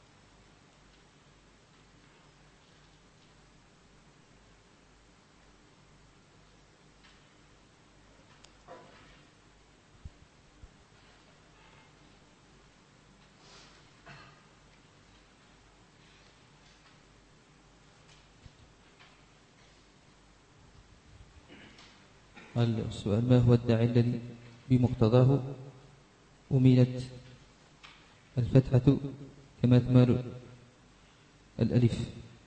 السؤال: ما هو الداعي الذي بمقتضاه أميلت الفتحة كما تمال الألف؟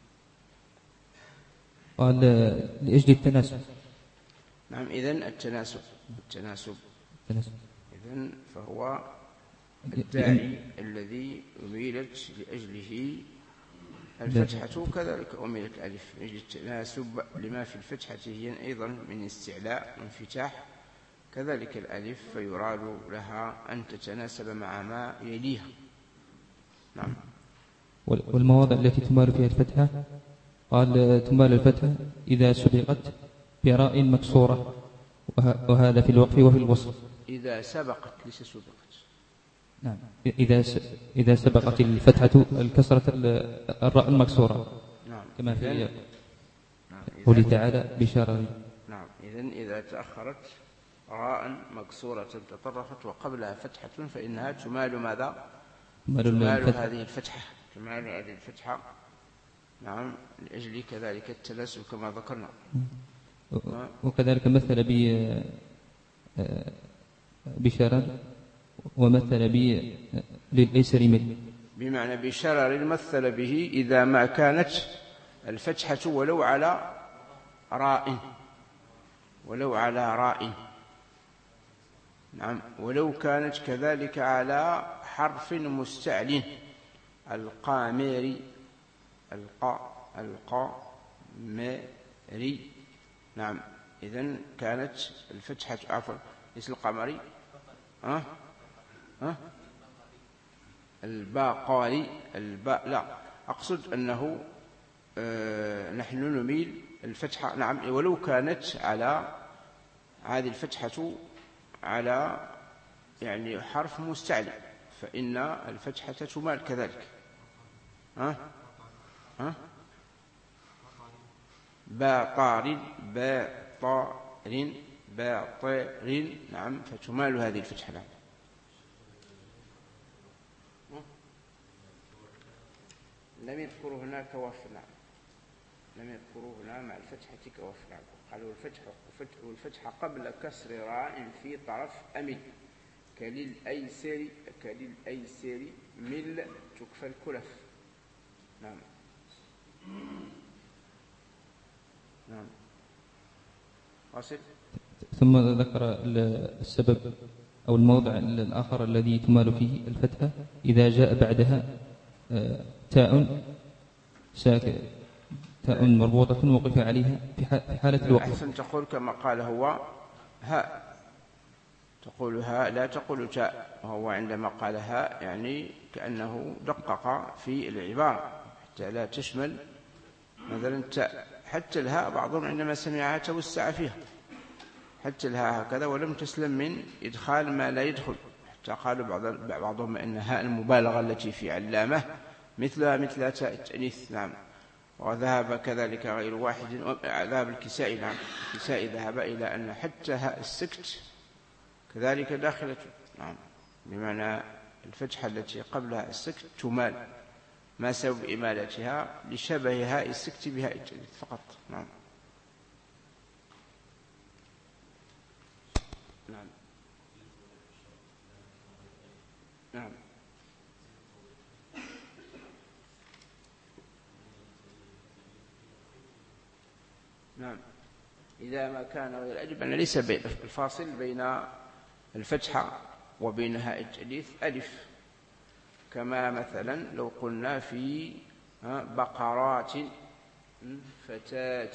قال: لأجل التناسب. نعم. إذن التناسب التناسب التناسب. إذن فهو الداعي الذي أميلت لأجله الفتحة، كذلك أميلت الألف من أجل التناسب لما في الفتحة هي أيضا من استعلاء وانفتاح، كذلك الألف فيراد لها أن تتناسب مع ما يليها. نعم. والمواضع التي تمال فيها الفتحة، قال: تمال الفتحة إذا سبقت براء مكسورة، وهذا في الوقف وفي الوصل. إذا سبقت ليس سبقت. نعم. إذا إذا سبقت الفتحة الكسرة الراء المكسورة. نعم. كما في نعم. قوله تعالى: بشرر. نعم. إذن إذا تأخرت راء مكسورة تطرفت وقبلها فتحة فإنها تمال ماذا؟ تمال هذه الفتحة تمال هذه الفتحة. نعم. لأجل كذلك التناسب كما ذكرنا. وكذلك مثل بشرر، ومثل به للأيسر منه، بمعنى بشرر مثل به إذا ما كانت الفتحة ولو على راء ولو على راء. نعم. ولو كانت كذلك على حرف مستعل، القامري القاء القامري. نعم. إذن كانت الفتحة عفوا ليس القمري، ها ها الباقاري الباء لا أقصد أنه آه نحن نميل الفتحة. نعم. ولو كانت على هذه الفتحة على يعني حرف مستعلي فإن الفتحة تمال كذلك. ها ها باطار باطار باطر. نعم. فتمال هذه الفتحة. نعم. لم يذكر هناك وف. نعم. لم يذكروه هنا مع الفتحة كوفر، قالوا الفتح والفتحة قبل كسر راء في طرف أمل كللأيسر كللأيسر مل تكفى الكلف. نعم نعم واصل. ثم ذكر السبب أو الموضع الآخر الذي تمال فيه الفتحة إذا جاء بعدها تاء ساكن تاء مربوطة وقف عليها في حالة الوقف. أحسن تقول كما قال هو هاء، تقول هاء لا تقول تاء. وهو عندما قال هاء يعني كأنه دقق في العبارة حتى لا تشمل مثلا تاء. حتى الهاء بعضهم عندما سمعها توسع فيها، حتى الهاء هكذا ولم تسلم من إدخال ما لا يدخل، حتى قالوا بعضهم إن هاء المبالغة التي في علامة مثلها مثل تاء التأنيث. نعم. وذهب كذلك غير واحد، ذهب الكسائي، نعم الكسائي ذهب إلى أن حتى هاء السكت كذلك داخلة، نعم بمعنى الفتحة التي قبلها السكت تمال، ما سبب إمالتها لشبه هاء السكت بهاء التأنيث فقط. نعم نعم نعم نعم إذا ما كان غير ألف، أن ليس بين الفاصل بين الفتحة وبين هاء التأنيث ألف، كما مثلا لو قلنا في بقرات فتاة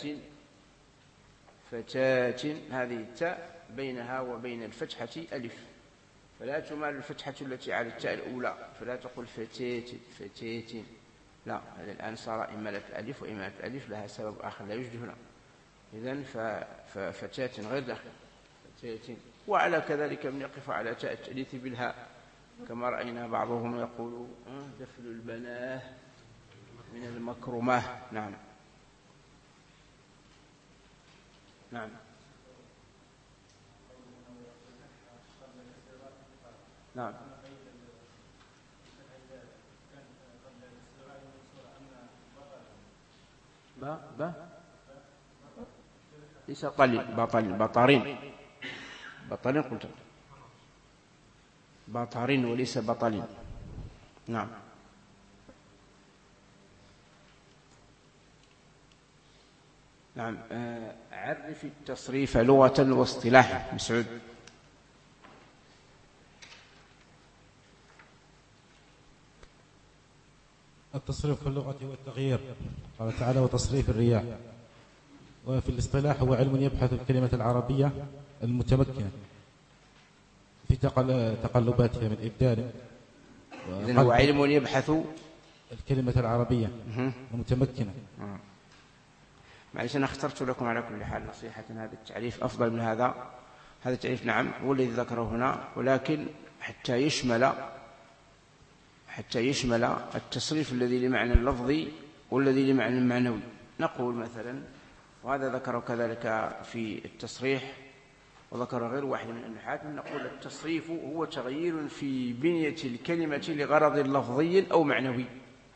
فتاة، هذه التاء بينها وبين الفتحة ألف، فلا تمال الفتحة التي على التاء الأولى، فلا تقول فتاة فتاة، لا، هذا الآن صار إمالة الألف، وإمالة الألف لها سبب آخر لا يوجد هنا. إذن ففتاة غير داخل فتاة. وعلى كذلك من يقف على تاء التأنيث بالهاء، كما رأينا بعضهم يقول دفل البناه من المكرمة. نعم نعم نعم با با ليس طلي بطل بطارين بطارين قلت بطارين وليس بطلين. نعم نعم عرف التصريف لغة واصطلاحا. مسعود. التصريف في اللغة والتغيير، قال تعالى وتصريف الرياح. وفي الاصطلاح هو علم يبحث الكلمة العربية المتمكنة في تقلباتها من إبدال. إذن هو علم يبحث الكلمة العربية المتمكنة. معلش أنا اخترت لكم على كل حال نصيحة، هذا التعريف أفضل من هذا. هذا التعريف نعم هو الذي ذكره هنا، ولكن حتى يشمل حتى يشمل التصريف الذي لمعنى اللفظي والذي لمعنى المعنوي. نقول مثلا، وهذا ذكره كذلك في التصريح وذكر غير واحد من النحاة، نقول التصريف هو تغيير في بنية الكلمة لغرض لفظي أو معنوي.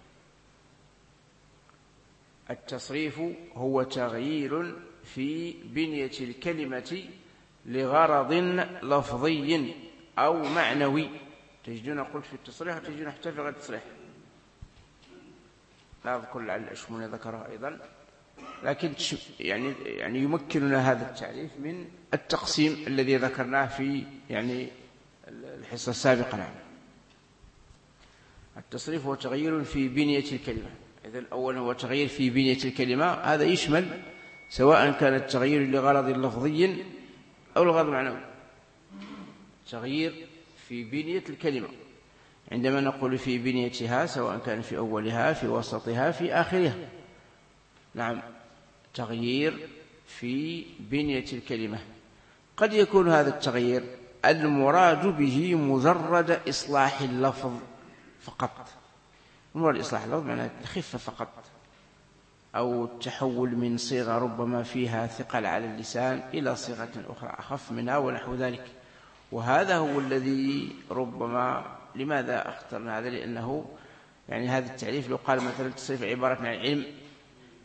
التصريف هو تغيير في بنية الكلمة لغرض لفظي أو معنوي. تجدون قلت في التصريح وتجدون حتى في غير التصريح، لا أذكر لعل الأشموني ذكره أيضا، لكن يعني يعني يمكننا هذا التعريف من التقسيم الذي ذكرناه في يعني الحصة السابقة. نعم. التصريف هو تغيير في بنية الكلمة. إذن أولا هو تغيير في بنية الكلمة، هذا يشمل سواء كان التغيير لغرض لفظي أو لغرض معنوي. تغيير في بنية الكلمة، عندما نقول في بنيتها سواء كان في أولها في وسطها في آخرها. نعم، تغيير في بنية الكلمة. قد يكون هذا التغيير المراد به مجرد إصلاح اللفظ فقط، مراد إصلاح اللفظ معناه الخفة فقط، أو التحول من صيغة ربما فيها ثقل على اللسان إلى صيغة أخرى أخف منها ونحو ذلك. وهذا هو الذي ربما، لماذا اخترنا هذا؟ لأنه يعني هذا التعريف لو قال مثلا تصريف عبارة عن علم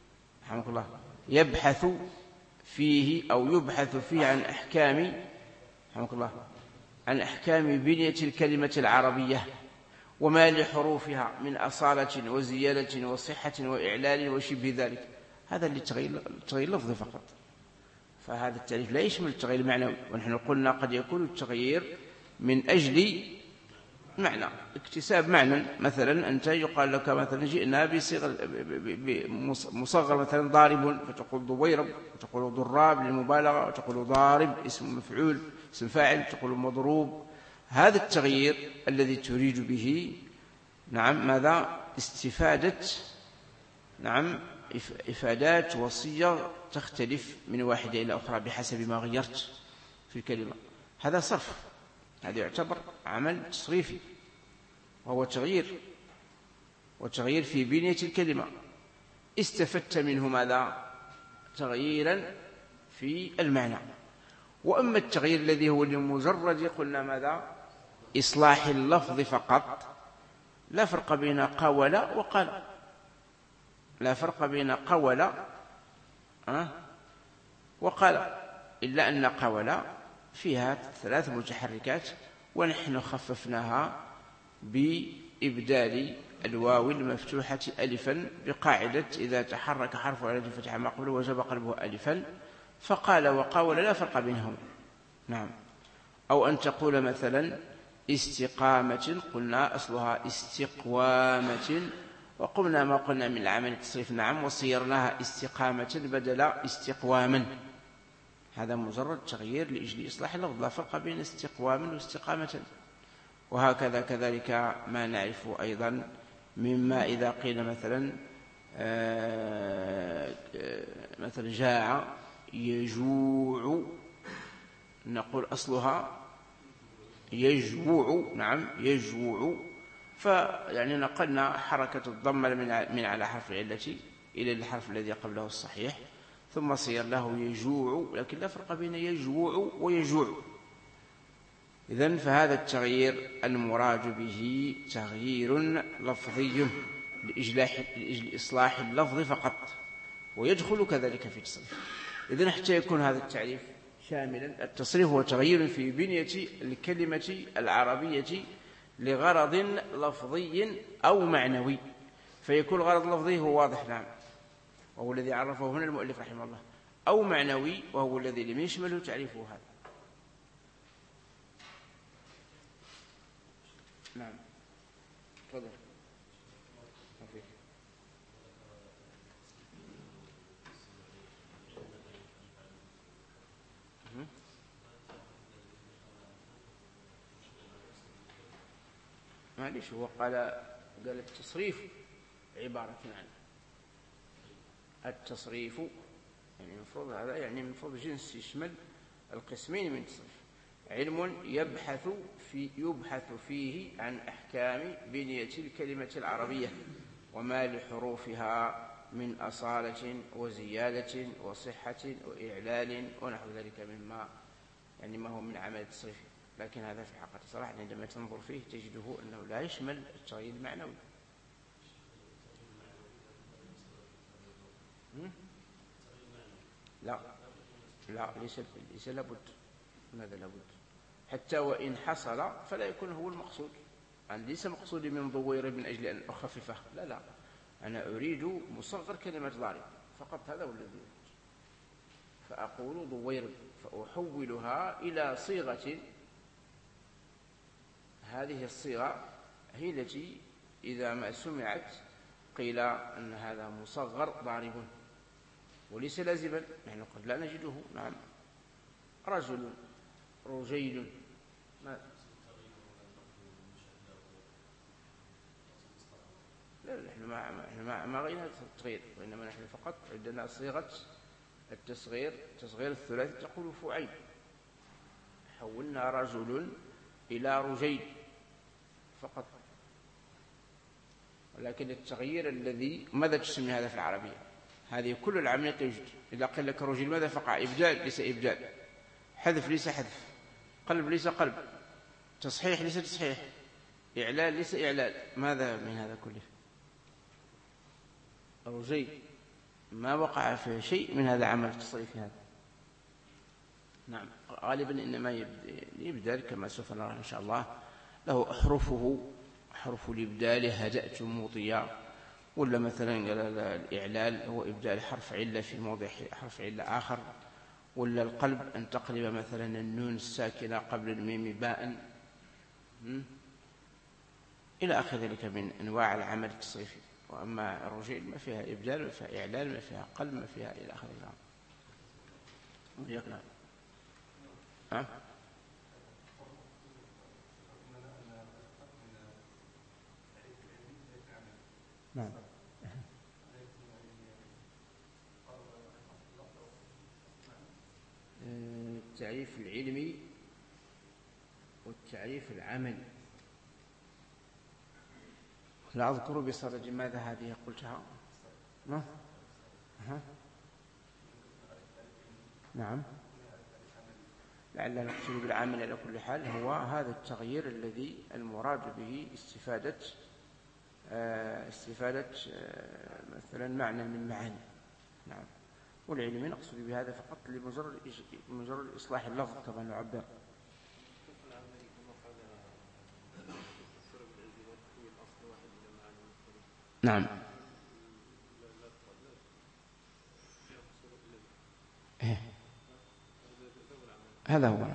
رحمك الله يبحث فيه أو يبحث فيه عن أحكام رحمك الله عن أحكام بنية الكلمة العربية وما لحروفها من أصالة وزيادة وصحة وإعلال وشبه ذلك. هذا اللي تغيير لفظ فقط، فهذا التعريف لا يشمل التغيير المعنوي. ونحن قلنا قد يكون التغيير من أجل معنى، اكتساب معنى. مثلا أنت يقال لك مثلا جئنا بصيغة مصغر مثلا ضارب، فتقول ضويرب، وتقول ضراب للمبالغة، وتقول ضارب اسم مفعول اسم فاعل، تقول مضروب. هذا التغيير الذي تريد به نعم ماذا استفادة نعم إفادات وصية تختلف من واحدة إلى أخرى بحسب ما غيرت في الكلمة. هذا صرف، هذا يعتبر عمل تصريفي وهو تغيير، وتغيير في بنية الكلمة. استفدت منه ماذا؟ تغييرا في المعنى. وأما التغيير الذي هو لمجرد قلنا ماذا؟ إصلاح اللفظ فقط، لا فرق بين قول وقال، لا فرق بين قول وقال، إلا أن قول فيها ثلاث متحركات، ونحن خففناها بإبدال الواو المفتوحة ألفا بقاعدة إذا تحرك حرف على فتح ما قبله وجب قلبه ألفا، فقال وقول لا فرق بينهم. نعم. أو أن تقول مثلا استقامة، قلنا أصلها استقوامة، وقمنا ما قلنا من العمل التصريف نعم، وصيرناها استقامة بدل استقواما. هذا مجرد تغيير لأجل إصلاح اللفظ، لا فرق بين استقواما واستقامة. وهكذا كذلك ما نعرف أيضا مما إذا قيل مثلا مثلا جاع يجوع، نقول أصلها يجوع نعم يجوع، فيعني نقلنا حركة الضمة من على حرف العلة إلى الحرف الذي قبله الصحيح، ثم صير له يجوع، لكن لا فرق بين يجوع ويجوع. إذن فهذا التغيير المراد به تغيير لفظي لإجل إصلاح اللفظ فقط، ويدخل كذلك في التصريف. إذن حتى يكون هذا التعريف شاملا، التصريف هو تغيير في بنية الكلمة العربية لغرض لفظي أو معنوي، فيكون الغرض اللفظي هو واضح نعم، وهو الذي عرفه هنا المؤلف رحمه الله، أو معنوي وهو الذي لم يشمله تعريفه هذا. نعم تفضل. معليش هو قال قال التصريف عبارة عن التصريف، يعني المفروض هذا يعني المفروض جنس يشمل القسمين من التصريف. علم يبحث في يبحث فيه عن أحكام بنية الكلمة العربية وما لحروفها من أصالة وزيادة وصحة وإعلال ونحو ذلك مما يعني ما هو من عمل التصريف. لكن هذا في حقيقة صراحة عندما تنظر فيه تجده أنه لا يشمل التغيير المعنوي. لا لا ليس ليس لابد. ماذا لابد؟ حتى وإن حصل فلا يكون هو المقصود. أنا ليس مقصودي من ضوير من أجل أن أخففه، لا لا، أنا أريد مصغر كلمة ضارب فقط، هذا هو الذي فأقول ضوير، فأحولها إلى صيغة. هذه الصيغة هي التي إذا ما سمعت قيل أن هذا مصغر ضارب، وليس لازما، نحن قد لا نجده. نعم رجل رجيل، ما لا نحن ما ما ما غينا التغيير، وإنما نحن فقط عندنا صيغة التصغير، تصغير الثلاثي تقول فعيل، حولنا رجل إلى رجيل فقط. ولكن التغيير الذي ماذا تسمي هذا في العربية؟ هذه كل العملية توجد. إذا قيل لك رجل ماذا فقع؟ إبدال ليس إبدال، حذف ليس حذف، قلب ليس قلب، تصحيح ليس تصحيح، إعلال ليس إعلال. ماذا من هذا كله؟ رجيل ما وقع في شيء من هذا عمل التصريف هذا. نعم غالبا إنما يبدل كما سوف نرى إن شاء الله له أحرفه، حرف الإبدال هدأت مضيا، ولا مثلا الإعلال هو إبدال حرف علة في موضع حرف علة آخر، ولا القلب أن تقلب مثلا النون الساكنة قبل الميم باء إلى آخر ذلك من أنواع العمل التصريفي. وأما الرجيع ما فيها إبدال، ما فيها إعلال، ما فيها قلب، ما فيها إلى آخر ذلك. نعم نعم التعريف العلمي والتعريف العملي. لا أذكر بصدد ماذا هذه قلتها. نعم نعم لعل نقصد بالعمل على كل حال هو هذا التغيير الذي المراد به استفادة استفادة مثلا معنى من معاني. نعم والعلمي نقصد بهذا فقط لمجرد مجرد إصلاح اللفظ كما نعبر. نعم إيه. هذا هو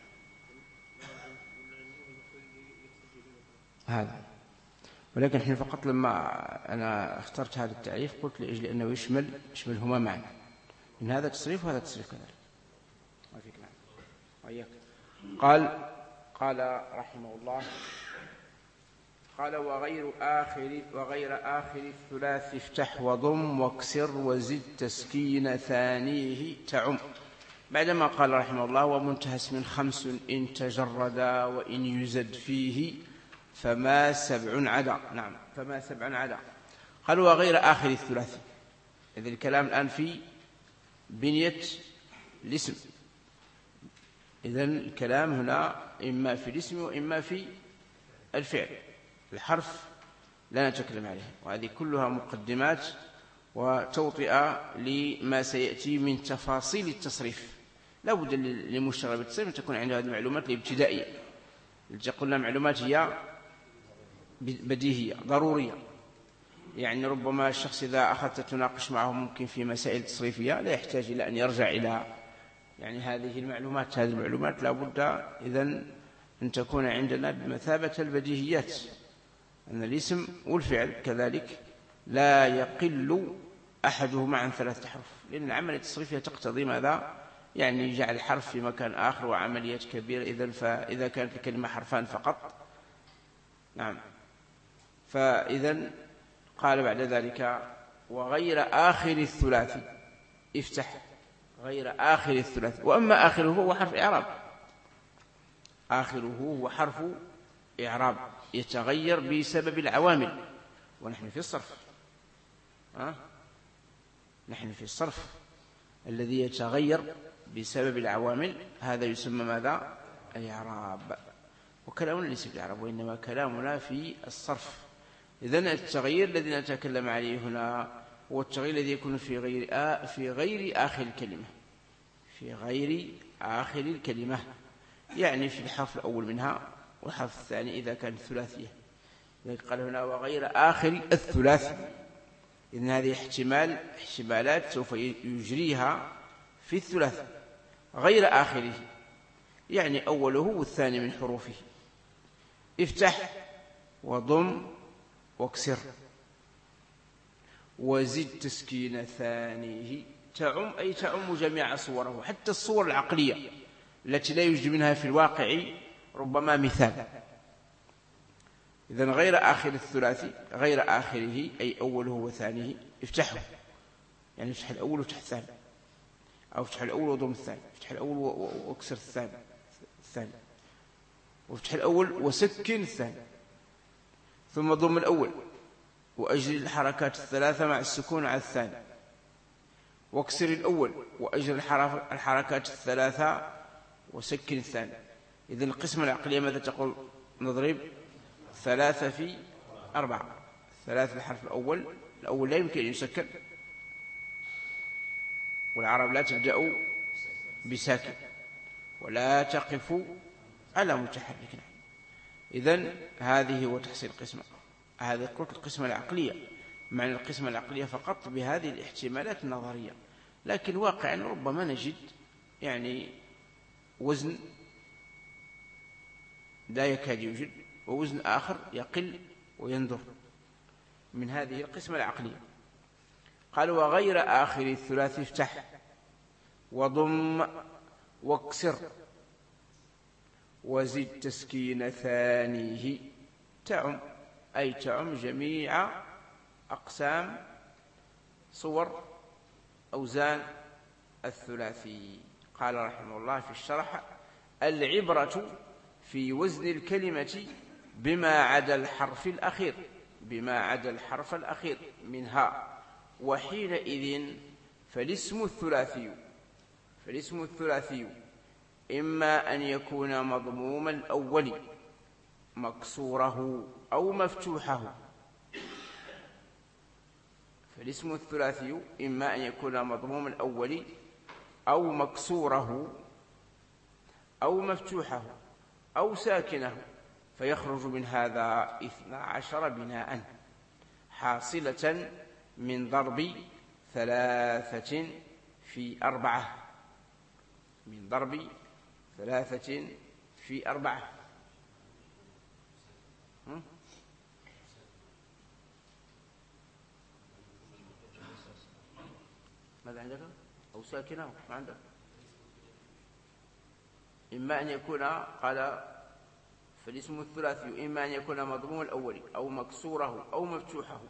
هذا، ولكن حين فقط لما أنا اخترت هذا التعريف قلت لأجل أنه يشمل يشملهما معا، إن هذا تصريف وهذا تصريف كذلك. وفيك نعم وإياك. قال قال رحمه الله قال وغير آخر وغير آخر الثلاث افتح وضم واكسر وزد تسكين ثانيه تعم. بعدما قال رحمه الله ومنتهى اسم خمس إن تجردا وإن يزد فيه فما سبع عدا. نعم فما سبع عدا. قال وغير آخر الثلاث. إذا الكلام الآن في بنية الاسم، إذا الكلام هنا إما في الاسم وإما في الفعل. الحرف لا نتكلم عليه، وهذه كلها مقدمات وتوطئة لما سيأتي من تفاصيل التصريف. لا بد للمشتغل بالتصريف أن تكون عنده هذه المعلومات الابتدائية التي قلنا معلومات هي بديهية ضرورية. يعني ربما الشخص إذا أخذت تناقش معه ممكن في مسائل تصريفية لا يحتاج إلى أن يرجع إلى يعني هذه المعلومات. هذه المعلومات لا بد إذن أن تكون عندنا بمثابة البديهيات، أن الاسم والفعل كذلك لا يقل أحدهما عن ثلاثة أحرف، لأن العملية التصريفية تقتضي ماذا؟ يعني جعل الحرف في مكان آخر وعمليات كبيرة. إذن فإذا كانت الكلمة حرفان فقط نعم. فإذن قال بعد ذلك وغير آخر الثلاثي افتح غير آخر الثلاثي. وأما آخره هو حرف إعراب، آخره هو حرف إعراب يتغير بسبب العوامل. ونحن في الصرف أه؟ نحن في الصرف الذي يتغير بسبب العوامل هذا يسمى ماذا؟ الإعراب. وكلامنا ليس في الإعراب وإنما كلامنا في الصرف. إذن التغيير الذي نتكلم عليه هنا هو التغيير الذي يكون في غير آ في غير آخر الكلمة في غير آخر الكلمة يعني في الحرف الأول منها والحرف الثاني إذا كانت ثلاثية. لذلك قال هنا وغير آخر الثلاث. إذن هذه احتمال احتمالات سوف يجريها في الثلاث. غير آخره يعني أوله والثاني من حروفه. افتح وضم واكسر وزد تسكين ثانيه تعم أي تعم جميع صوره حتى الصور العقلية التي لا يوجد منها في الواقع ربما مثال. إذن غير آخر الثلاثي غير آخره أي أوله وثانيه افتحه يعني افتح الأول وفتح الثاني، أو افتح الأول وضم الثاني، افتح الأول واكسر الثاني الثاني وافتح الأول وسكن الثاني، ثم ضم الأول وأجري الحركات الثلاثة مع السكون على الثاني، واكسر الأول وأجري الحركات الثلاثة وسكن الثاني. إذن القسمة العقلية ماذا تقول؟ نضرب ثلاثة في أربعة. ثلاثة الحرف الأول الأول لا يمكن أن يسكن والعرب لا تبدأ بساكن ولا تقف على متحرك. إذن هذه هو تحصيل القسمة. هذه قلت القسمة العقلية، معنى القسمة العقلية فقط بهذه الاحتمالات النظرية، لكن واقعا ربما نجد يعني وزن لا يكاد يوجد ووزن آخر يقل ويندر من هذه القسمة العقلية. قال وغير آخر الثلاث افتح وضم واكسر وزد تسكين ثانيه تعم، أي تعم جميع أقسام صور أوزان الثلاثي. قال رحمه الله في الشرح العبرة في وزن الكلمة بما عدا الحرف الأخير بما عدا الحرف الأخير منها، وحينئذ فالاسم الثلاثي فالاسم الثلاثي إما أن يكون مضموم الأول مكسوره أو مفتوحه فالاسم الثلاثي إما أن يكون مضموم الأول أو مكسوره أو مفتوحه أو ساكنه، فيخرج من هذا اثنا عشر بناء حاصلة من ضرب ثلاثة في أربعة من ضرب ثلاثة في أربعة ماذا عندك؟ أو ساكنة ما عندك؟ إما أن يكون قال فالاسم الثلاثي إما أن يكون مضموم الأول أو مكسوره أو مفتوحه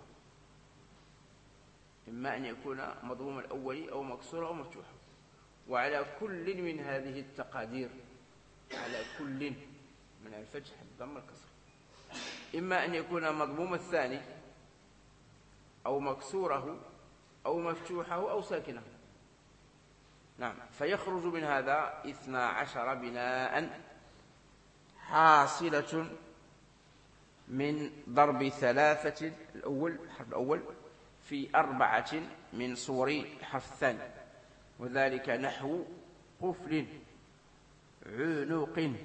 إما أن يكون مضموم الأول أو مكسوره أو مفتوحه. وعلى كل من هذه التقادير على كل من الفتح الضم الكسر إما أن يكون مضموم الثاني أو مكسوره أو مفتوحه أو ساكنه. نعم، فيخرج من هذا اثنا عشر بناء حاصلة من ضرب ثلاثة الأول الحرف الأول في أربعة من صور الحرف الثاني، وذلك نحو قفل عنق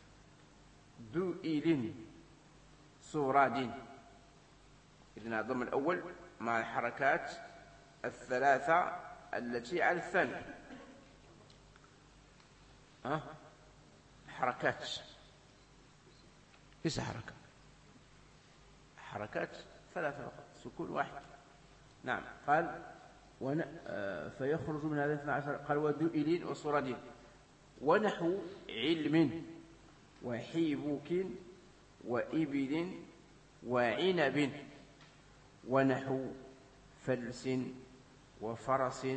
ذؤل صوراد. إذن ضم الأول مع الحركات الثلاثة التي على الثاني ها حركات ليس حركة حركات ثلاثة فقط سكون واحد. نعم، قال ون... فيخرج من هذا اثنا عشر قال وذؤل وصوراد ونحو علم وحيبوك وإبل وعنب ونحو فلس وفرس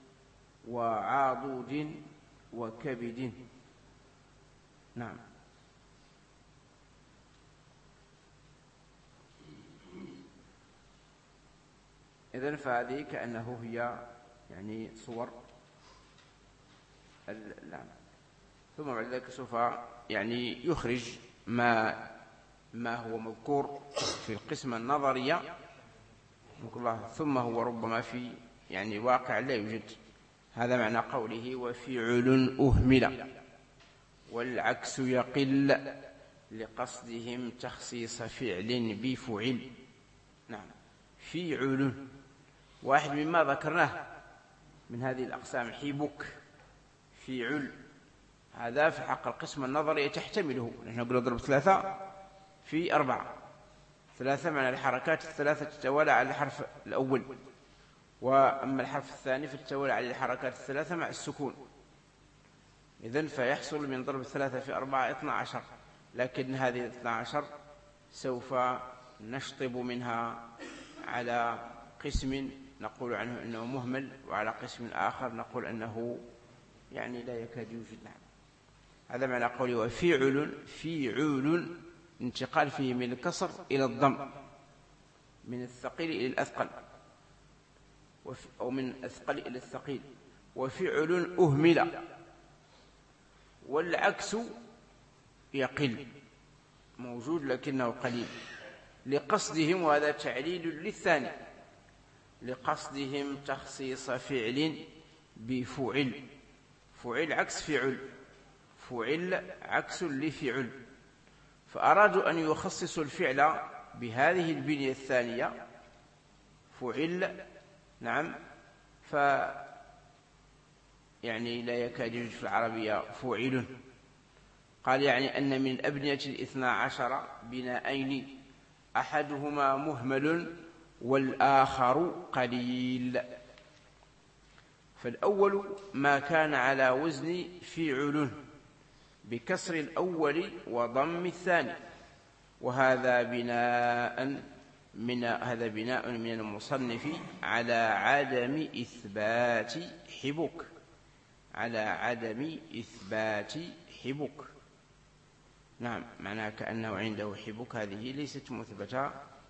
وعاضد وكبد. نعم، إذن فهذه كأنه هي يعني صور اللام. ثم بعد ذلك سوف يعني يخرج ما ما هو مذكور في القسمة النظرية ثم هو ربما في يعني واقع لا يوجد. هذا معنى قوله وفعل أهمل والعكس يقل لقصدهم تخصيص فعل بفعل. نعم، فعل واحد مما ذكرناه من هذه الأقسام حيبك فعل، هذا في حق القسم النظري تحتمله. نحن نقول ضرب ثلاثة في أربعة، ثلاثة معنى الحركات الثلاثة تتوالى على الحرف الأول، وأما الحرف الثاني فتتوالى على الحركات الثلاثة مع السكون. إذن فيحصل من ضرب ثلاثة في أربعة اثنا عشر، لكن هذه اثنا عشر سوف نشطب منها على قسم نقول عنه أنه مهمل، وعلى قسم آخر نقول أنه يعني لا يكاد يوجد. نعم، هذا معنى قوله وفعل فيعول انتقال فيه من الكسر إلى الضم، من الثقيل إلى الأثقل أو من الأثقل إلى الثقيل. وفعل أهمل والعكس يقل موجود لكنه قليل لقصدهم، وهذا تعليل للثاني، لقصدهم تخصيص فعل بفعل. فعل عكس فعل، فعل عكس لفعل، فأرادوا أن يخصصوا الفعل بهذه البنية الثانية فعل. نعم. ف يعني لا يكاد يوجد في العربية فعل. قال يعني أن من الأبنية الاثنى عشر بناءين أحدهما مهمل والآخر قليل. فالأول ما كان على وزن فعل بكسر الأول وضم الثاني، وهذا بناء من هذا بناء من المصنف على عدم إثبات حبك، على عدم إثبات حبك. نعم، معناها كأنه عنده حبك، هذه ليست مثبتة.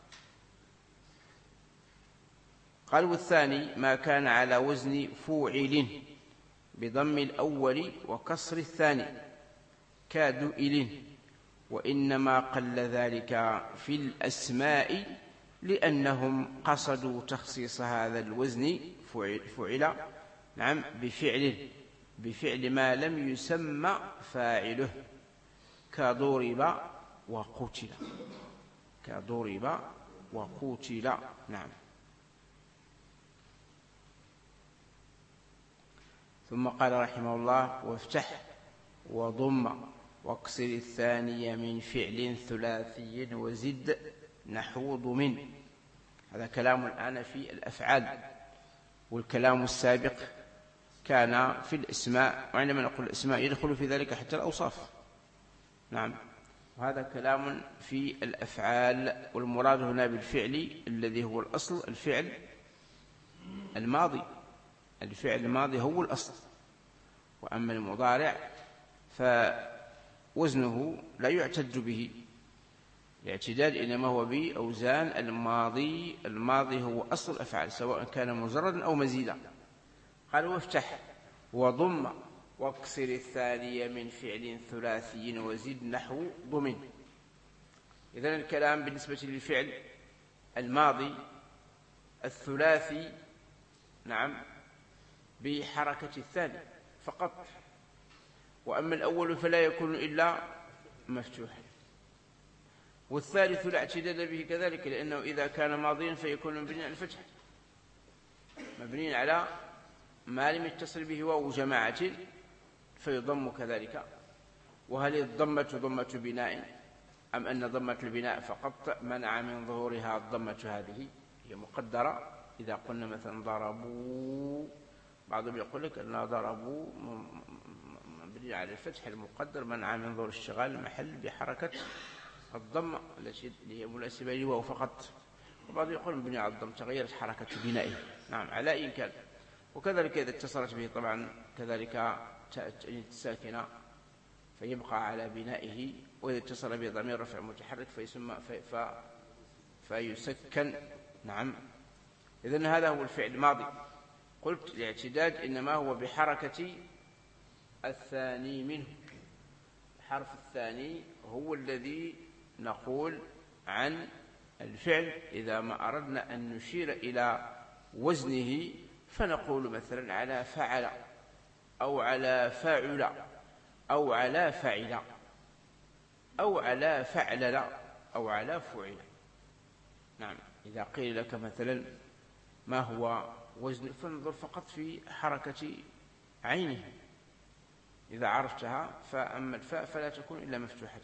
قال والثاني ما كان على وزن فوعل بضم الأول وكسر الثاني كدؤل، وإنما قل ذلك في الأسماء لأنهم قصدوا تخصيص هذا الوزن فعل نعم بفعل بفعل ما لم يسمى فاعله كضرب وقتل، كضرب وقتل. نعم. ثم قال رحمه الله وافتح وضم واكسر الثانية من فعل ثلاثي وزد نحو ضمن. هذا كلام الآن في الأفعال، والكلام السابق كان في الأسماء، وعندما نقول الأسماء يدخل في ذلك حتى الأوصاف. نعم. وهذا كلام في الأفعال، والمراد هنا بالفعل الذي هو الأصل الفعل الماضي، الفعل الماضي هو الأصل. وأما المضارع فوزنه لا يعتد به، الاعتداد إنما هو بأوزان الماضي، الماضي هو أصل الأفعال سواء كان مجردا أو مزيدا. قال وافتح وضم واكسر الثانية من فعل ثلاثي وزد نحو ضمن. إذن الكلام بالنسبة للفعل الماضي الثلاثي نعم بحركة الثاني فقط، وأما الأول فلا يكون إلا مفتوحا، والثالث لا اعتداد به كذلك، لأنه إذا كان ماضيا فيكون مبني على الفتح، مبني على ما لم يتصل به واو جماعة فيضم كذلك. وهل الضمة ضمة بناء أم أن ضمة البناء فقط منع من ظهورها الضمة؟ هذه هي مقدرة. إذا قلنا مثلا ضربوا، بعضهم يقول لك أن ضربوا مبني على الفتح المقدر منع من ظهور اشتغال المحل بحركة الضمة التي هي مناسبة لواو فقط، وبعض يقول مبني على الضم تغيرت حركة بنائه. نعم على أي كان. وكذلك إذا اتصلت به طبعا كذلك ساكنة فيبقى على بنائه، وإذا اتصل به ضمير رفع متحرك فيسمى في في فيسكن. نعم. إذن هذا هو الفعل الماضي. قلت الاعتداد إنما هو بحركة الثاني منه، الحرف الثاني هو الذي نقول عن الفعل إذا ما أردنا أن نشير إلى وزنه فنقول مثلا على فعل أو على فاعل أو على فعل أو على فعلل أو على فعل. نعم. إذا قيل لك مثلا ما هو وزن فانظر فقط في حركة عينه إذا عرفتها، فأما الفاء فلا تكون إلا مفتوحة.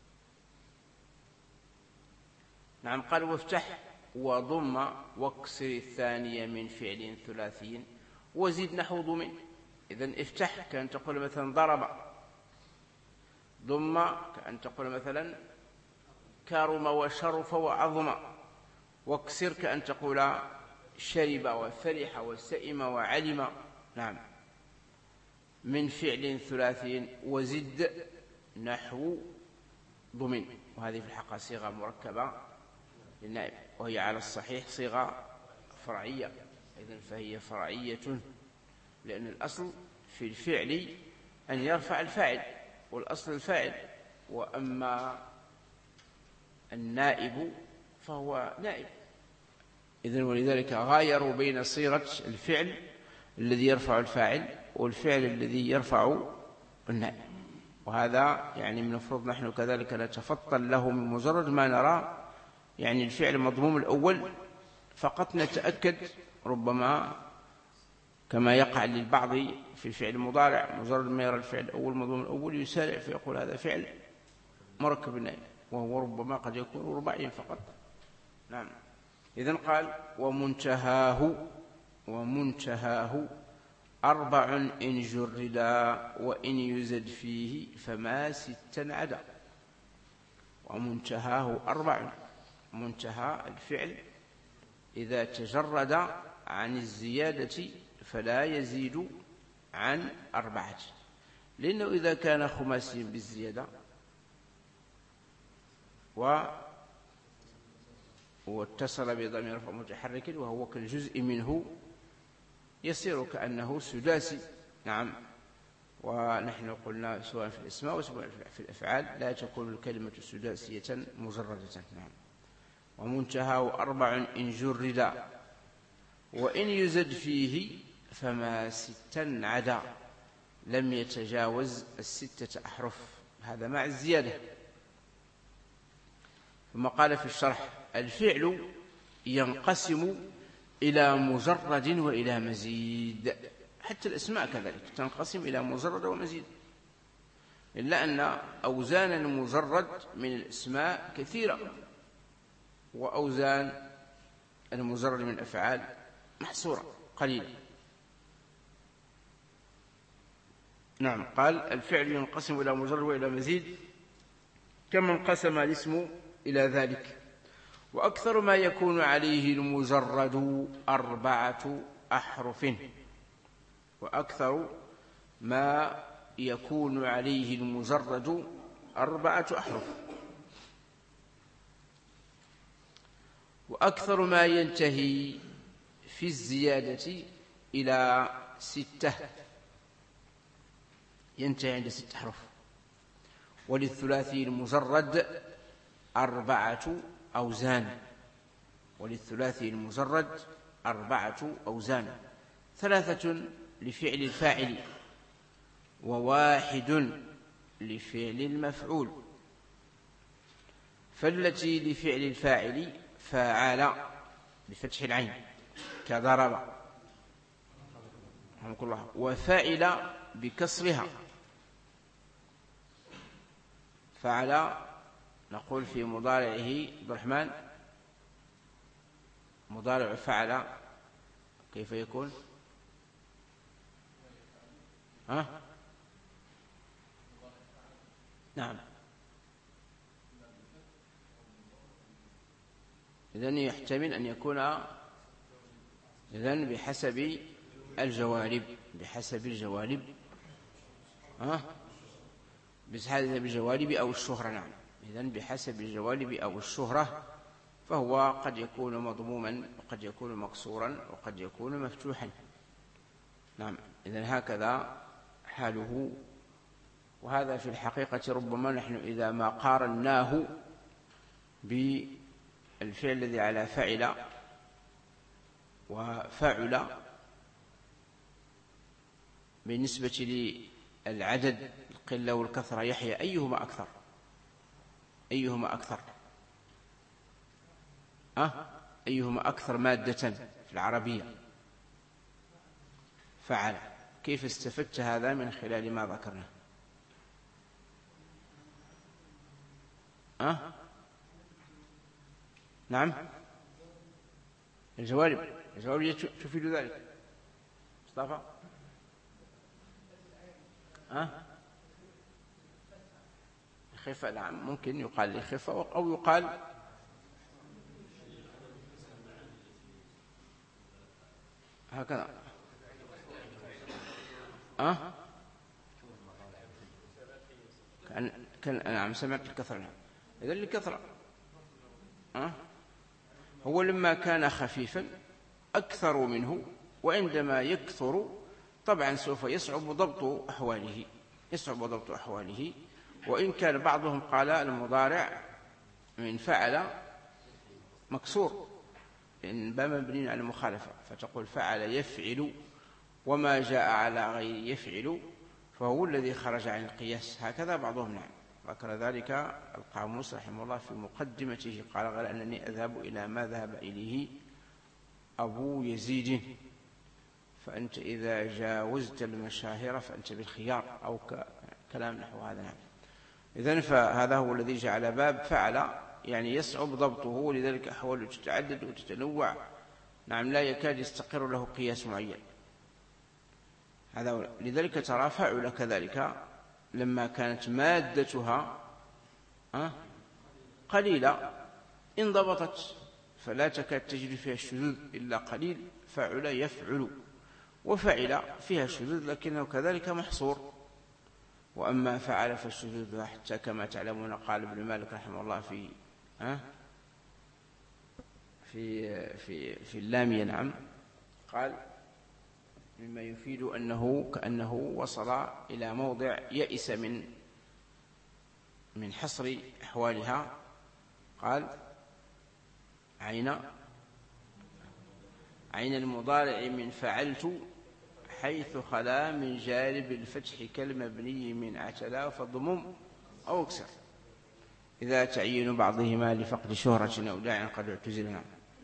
نعم. قال وافتح وضم واكسر الثانية من فعل ثلاثي وزد نحو ضم. إذن افتح كأن تقول مثلا ضرب، ضم كأن تقول مثلا كرم وشرف وعظم، واكسر كأن تقول شرب وفرح وسئم وعلم. نعم. من فعل ثلاثي وزد نحو ضمن. وهذه في الحقيقة صيغة مركبة للنائب، وهي على الصحيح صيغة فرعية، إذن فهي فرعية، لأن الأصل في الفعل أن يرفع الفاعل، والأصل الفاعل، وأما النائب فهو نائب. إذن ولذلك غايروا بين صيغة الفعل الذي يرفع الفاعل والفعل الذي يرفع النائب. وهذا يعني من المفروض نحن كذلك نتفطن له من مجرد ما نرى يعني الفعل مضموم الأول فقط نتأكد، ربما كما يقع للبعض في الفعل المضارع مجرد ما يرى الفعل الأول مضموم الأول يسارع فيقول هذا فعل مركب النائب، وهو ربما قد يكون رباعيا فقط. نعم. إذن قال ومنتهاه ومنتهاه أربع إن جردا وإن يزد فيه فما ستا عدا. ومنتهاه أربع، منتهى الفعل إذا تجرد عن الزيادة فلا يزيد عن أربعة، لأنه إذا كان خماسيا بالزيادة و واتصل بضمير رفع متحرك وهو كالجزء منه يصير كأنه سداسي. نعم. ونحن قلنا سواء في الاسماء وسواء في الأفعال لا تكون الكلمة سداسية مجردة. نعم. ومنتهى أربع إن جرد وإن يزد فيه فما ستا عدا لم يتجاوز الستة أحرف، هذا مع الزيادة. ثم قال في الشرح الفعل ينقسم إلى مجرد وإلى مزيد، حتى الأسماء كذلك تنقسم إلى مجرد ومزيد، إلا أن أوزان المجرد من الأسماء كثيرة وأوزان المجرد من الأفعال محصورة قليلة. نعم. قال الفعل ينقسم إلى مجرد وإلى مزيد كما انقسم الاسم إلى ذلك. وأكثر ما يكون عليه المجرد أربعة أحرف، وأكثر ما يكون عليه المجرد أربعة أحرف، وأكثر ما ينتهي في الزيادة إلى ستة، ينتهي عند ستة أحرف. وللثلاثي المجرد أربعة أوزان، وللثلاثي المجرد أربعة أوزان، ثلاثة لفعل الفاعل وواحد لفعل المفعول. فالتي لفعل الفاعل فاعل بفتح العين كضرب، وفاعل بكسرها. فعل نقول في مضارعه عبد الرحمن مضارع فعل كيف يكون؟ ها؟ نعم. إذن يحتمل أن يكون إذن بحسب الجوانب، بحسب الجوانب ها؟ بحسب الجوانب أو الشهرة. نعم. إذن بحسب الجوانب أو الشهرة، فهو قد يكون مضموما وقد يكون مكسورا وقد يكون مفتوحا. نعم. إذن هكذا حاله. وهذا في الحقيقة ربما نحن إذا ما قارناه بالفعل الذي على فعل وفعل بالنسبة للعدد القلة والكثرة يحيى أيهما أكثر؟ أيهما أكثر؟ أه؟ أيهما أكثر مادة في العربية؟ فعل. كيف استفدت هذا من خلال ما ذكرنا؟ أه؟ نعم. الجوارب، الجوارب تفيد ذلك. مصطفى أه؟ خفة. نعم. ممكن يقال لخفة أو يقال هكذا. أه؟ كان كان نعم سمعت الكثرة. نعم. إذن الكثرة أه؟ هو لما كان خفيفا أكثر منه، وعندما يكثر طبعا سوف يصعب ضبط أحواله، يصعب ضبط أحواله. وإن كان بعضهم قال المضارع من فعل مكسور، إن بما مبني على المخالفة، فتقول فعل يفعل وما جاء على غير يفعل فهو الذي خرج عن القياس. هكذا بعضهم نعم ذكر ذلك القاموس رحمه الله في مقدمته، قال غير أنني أذهب إلى ما ذهب إليه أبو يزيد، فأنت إذا جاوزت المشاهير فأنت بالخيار، أو كلام نحو هذا. نعم. إذن فهذا هو الذي جعل باب فعل يعني يصعب ضبطه، ولذلك أحواله تتعدد وتتنوع. نعم لا يكاد يستقر له قياس معين. هذا لذلك ترى فعل كذلك لما كانت مادتها قليلة انضبطت، فلا تكاد تجد فيها الشذوذ إلا قليل. فعل يفعل، وفعل فيها الشذوذ لكنه كذلك محصور. وأما فعل فالشذوذ حتى كما تعلمون قال ابن مالك رحمه الله في في في في اللامية. نعم قال مما يفيد أنه كأنه وصل إلى موضع يئس من من حصر أحوالها. قال عين عين المضارع من فعلت حيث خلا من جانب الفتح كالمبني من اعتلى فضمم أو اكسر إذا تعين بعضهما لفقد شهرة أو داع قد اعتزلنا.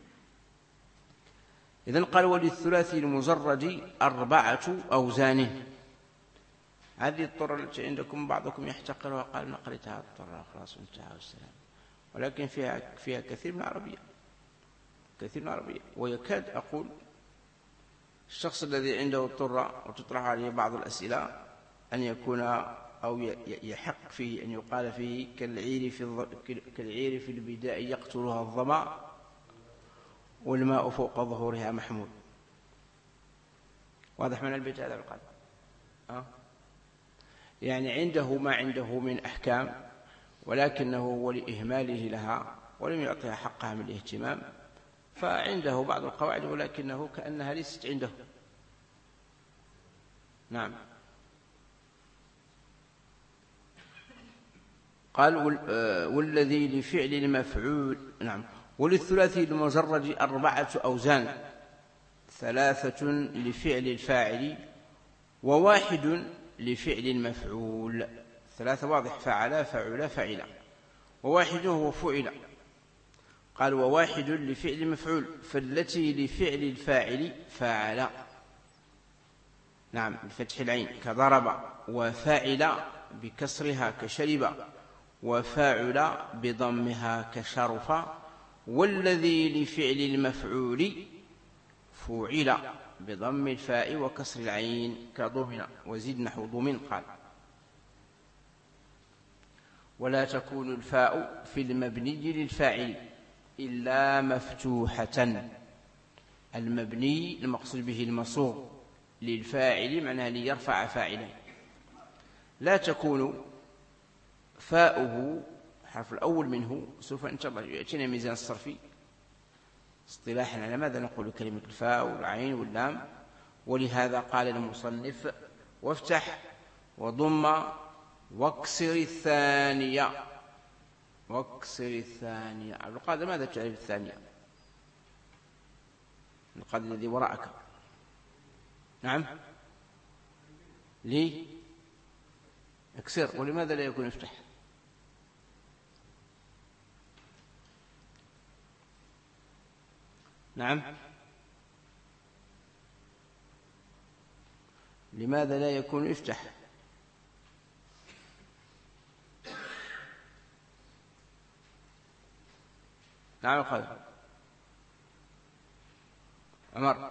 إذن قال وللثلاثي المجرد أربعة أوزان. هذه الطرة التي عندكم بعضكم يحتقرها، قال نقرتها الطرة خلاص انتهى والسلام، ولكن فيها فيها كثير من العربية، كثير من العربية. ويكاد أقول الشخص الذي عنده الطرة وتطرح عليه بعض الأسئلة أن يكون أو يحق فيه أن يقال فيه كالعير في كالعير في البداء يقتلها الظما والماء فوق ظهورها محمود. واضح من البيت هذا القلب؟ أه؟ يعني عنده ما عنده من أحكام، ولكنه ولإهماله لها ولم يعطيها حقها من الاهتمام، فعنده بعض القواعد ولكنه كأنها ليست عنده. نعم. قال والذي لفعل المفعول. نعم. وللثلاثي المجرد أربعة أوزان، ثلاثة لفعل الفاعل وواحد لفعل المفعول. ثلاثة واضح، فعل فعل فعل، وواحد هو فعل. قال وواحد لفعل مفعول، فالتي لفعل الفاعل فاعل. نعم بفتح العين كضرب، وفاعل بكسرها كشرب، وفاعل بضمها كشرف. والذي لفعل المفعول فعل بضم الفاء وكسر العين كضمن، وزد نحو ضمن. قال ولا تكون الفاء في المبني للفاعل إلا مفتوحة. المبني المقصود به المصوغ، للفاعل معناه ليرفع فاعلا. لا تكون فاؤه الحرف الأول منه، سوف إن شاء الله يأتينا ميزان الصرفي اصطلاحا على ماذا نقول كلمة الفاء والعين واللام. ولهذا قال المصنف وافتح وضم واكسر الثانية. واكسر الثانية. عبد القادر ماذا تعرف الثانية؟ القادر الذي وراءك. نعم لي اكسر، ولماذا لا يكون افتح؟ نعم لماذا لا يكون افتح؟ نعم القادر عمر.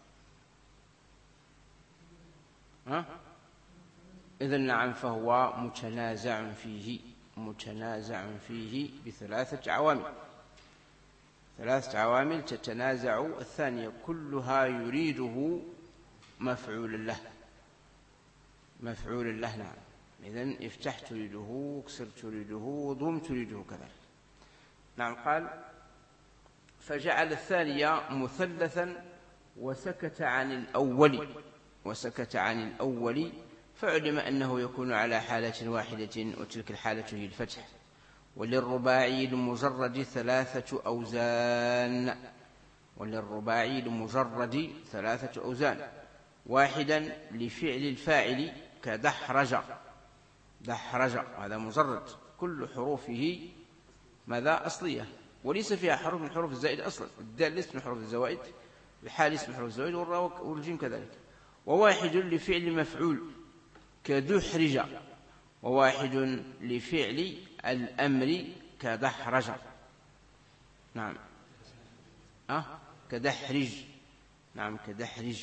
ها إذن نعم فهو متنازع فيه، متنازع فيه بثلاثة عوامل. ثلاثة عوامل تتنازع الثانية كلها يريده مفعول له، مفعول له. نعم إذن افتح تريده، اكسر تريده، ضم تريده كذلك. نعم قال فجعل الثانية مثلثا وسكت عن الأول، وسكت عن الأول فعلم أنه يكون على حالة واحدة، وتلك الحالة هي الفتح. وللرباعي المجرد ثلاثة أوزان. وللرباعي المجرد ثلاثة أوزان. واحدا لفعل الفاعل كدحرج، دحرج هذا مجرد، كل حروفه ماذا أصلية، وليس فيها حرف من حروف الزائد أصلا، الدال ليس من حروف الزوائد، الحال اسم حروف الزوائد، والراء والجيم كذلك. وواحد لفعل مفعول كدحرج، وواحد لفعل الأمر كدحرج. نعم أه؟ كدحرج، نعم كدحرج.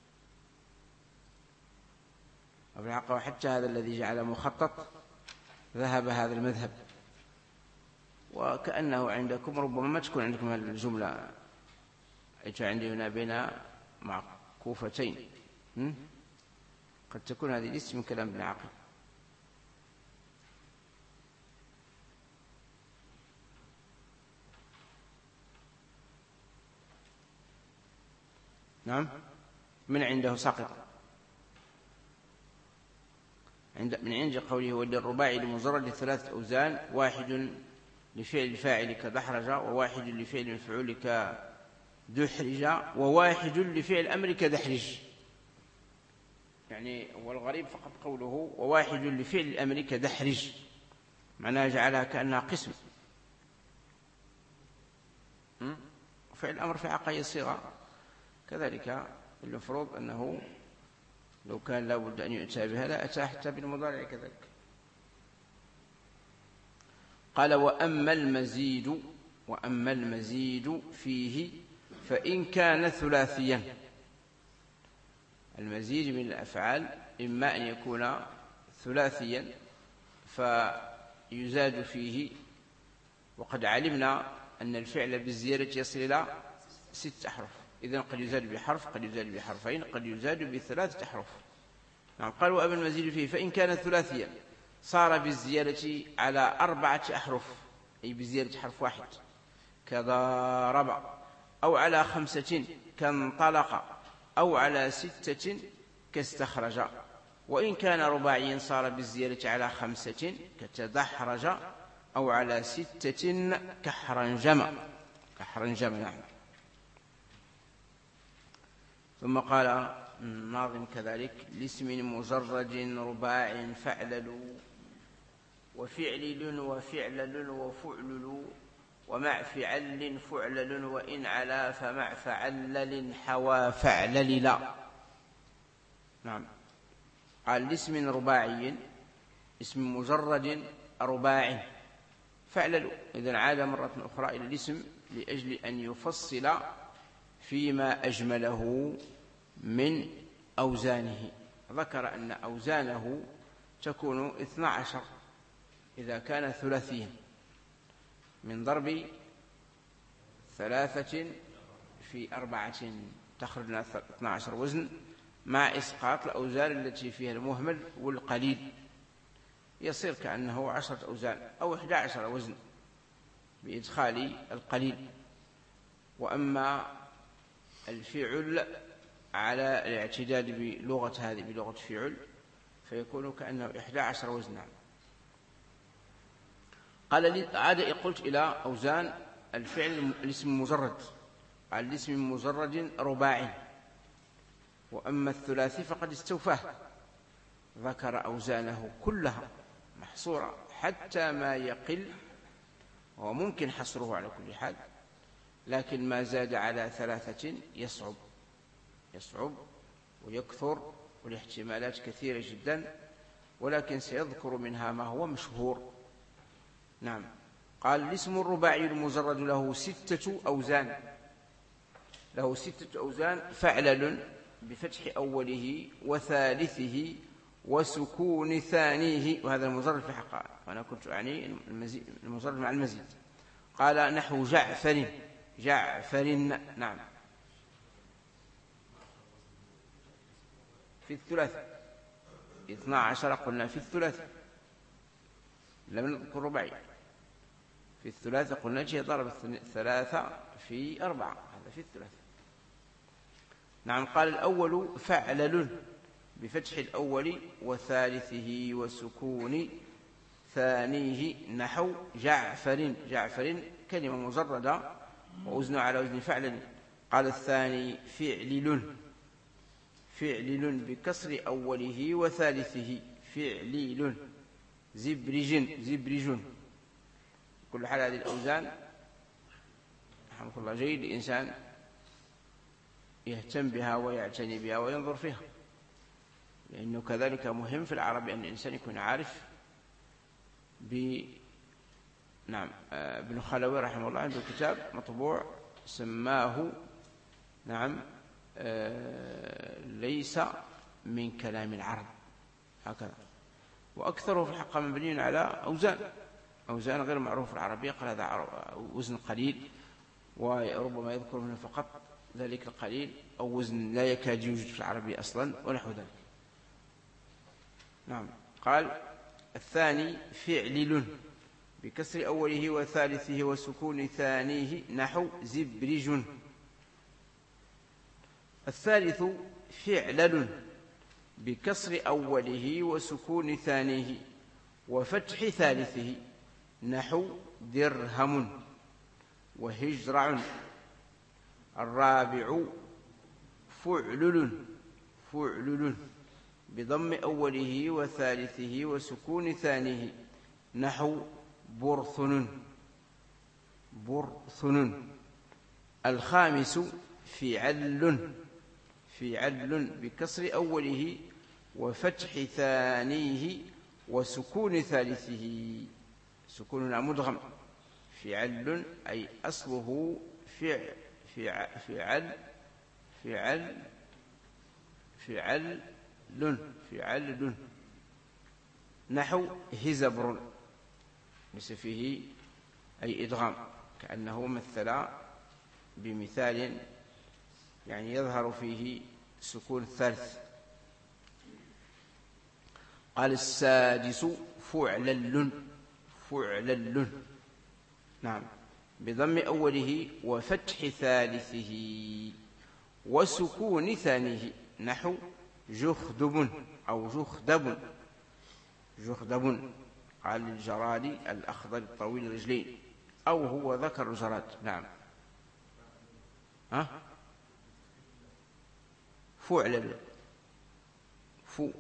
وفي الحقيقة حتى هذا الذي جعل مخطط ذهب هذا المذهب، وكأنه عندكم ربما ما تكون عندكم هذه الجملة، عندي هنا بين معكوفتين، قد تكون هذه ليست من كلام ابن عقيل. نعم من عنده ساقط، عند من عند قوله وللرباعي لمجرد ثلاثة أوزان، واحد لفعل الفاعل كدحرج، وواحد لفعل المفعول كدحرج، وواحد لفعل الأمر كدحرج. يعني والغريب فقط قوله وواحد لفعل الأمر كدحرج، معناها جعلها كأنها قسم. فعل الأمر في عقاية الصيغة كذلك، المفروض أنه لو كان لا بد أن يؤتى بها لا أتى حتى بالمضارع كذلك. قال وأما المزيد، وأما المزيد فيه فإن كان ثلاثيا. المزيد من الأفعال إما أن يكون ثلاثيا فيزاد فيه، وقد علمنا أن الفعل بالزيادة يصل إلى ست أحرف، إذن قد يزاد بحرف، قد يزاد بحرفين، قد يزاد بثلاثة أحرف. نعم قال وأما المزيد فيه فإن كان ثلاثيا صار بالزيادة على أربعة أحرف، أي بزيادة حرف واحد كضرب، أو على خمسة كانطلق، أو على ستة كاستخرج. وإن كان رباعيا صار بالزيادة على خمسة كتدحرج، أو على ستة كحرنجم، كحرنجم. نعم. ثم قال الناظم كذلك لاسم مجرد رباع فعلل، وفعلل وفعلل وفعلل، ومع فعل فعلل، وإن علا فمع فعلل حوى فعلل لا. نعم قال لاسم رباعي، اسم مجرد رباع فعلل، إذن عاد مرة أخرى إلى الاسم لأجل أن يفصل فيما أجمله من أوزانه. ذكر أن أوزانه تكون اثنا عشر إذا كان ثلاثيا، من ضرب ثلاثة في أربعة تخرج لنا اثنا عشر وزن، مع إسقاط الأوزان التي فيها المهمل والقليل، يصير كأنه عشرة أوزان أو إحدى عشر وزن بإدخال القليل. وأما الفعل على الاعتداد بلغة هذه بلغة فعل فيكون كأنه إحدى عشر وزنا. قال لي عاد قلت إلى أوزان الفعل الاسم المجرد، قال الاسم المجرد رباعي، وأما الثلاثي فقد استوفاه، ذكر أوزانه كلها محصورة حتى ما يقل، وممكن حصره على كل حال، لكن ما زاد على ثلاثة يصعب يصعب ويكثر، والاحتمالات كثيرة جدا، ولكن سيذكر منها ما هو مشهور. نعم قال الاسم الرباعي المجرد له ستة أوزان، له ستة أوزان فعلل بفتح أوله وثالثه وسكون ثانيه، وهذا المجرد في حقائق، وأنا كنت أعني المجرد مع المزيد. قال نحو جعفر، جعفر. نعم في الثلاث اثنا عشر قلنا في الثلاث، لم نذكر رباعي. في الثلاثة قلنا شيء ضرب الثلاثة في أربعة، هذا في الثلاثة. نعم قال الأول فعلل بفتح الأول وثالثه وسكون ثانيه، نحو جعفر، جعفر كلمة مجردة ووزن على وزن فعلل. قال الثاني فعلل، فعلل بكسر أوله وثالثه. فعلل. زبرج زبرج. كل حال هذه الأوزان رحمه الله جيد الإنسان يهتم بها ويعتني بها وينظر فيها، لأنه كذلك مهم في العرب أن الإنسان يكون عارف ب نعم. ابن خلوي رحمه الله عنده كتاب مطبوع سماه نعم ليس من كلام العرب هكذا، وأكثره في الحقيقة مبني على أوزان أوزان غير معروف في العربية. قال هذا وزن قليل، وربما يذكر منه فقط ذلك القليل، أو وزن لا يكاد يوجد في العربية أصلا ونحو ذلك. نعم. قال الثاني فعلل بكسر أوله وثالثه وسكون ثانيه نحو زبرج. الثالث فعلل بكسر أوله وسكون ثانيه وفتح ثالثه نحو درهم وهجرع. الرابع فعلل فعلل بضم أوله وثالثه وسكون ثانيه نحو برثن برثن. الخامس فعل فعل بكسر أوله وفتح ثانيه وسكون ثالثه. سكوننا مدغم. فعل أي أصله فعل فعل فعل فعل فعل نحو هزبر، ليس فيه أي إدغام، كأنه مثل بمثال يعني يظهر فيه سكون الثالث. قال السادس فعلل فعلل نعم بضم أوله وفتح ثالثه وسكون ثانيه نحو جخدب أو جخدب جخدب. قال الجراد الأخضر الطويل الرجلين، أو هو ذكر الجراد. نعم. ها فعلل فو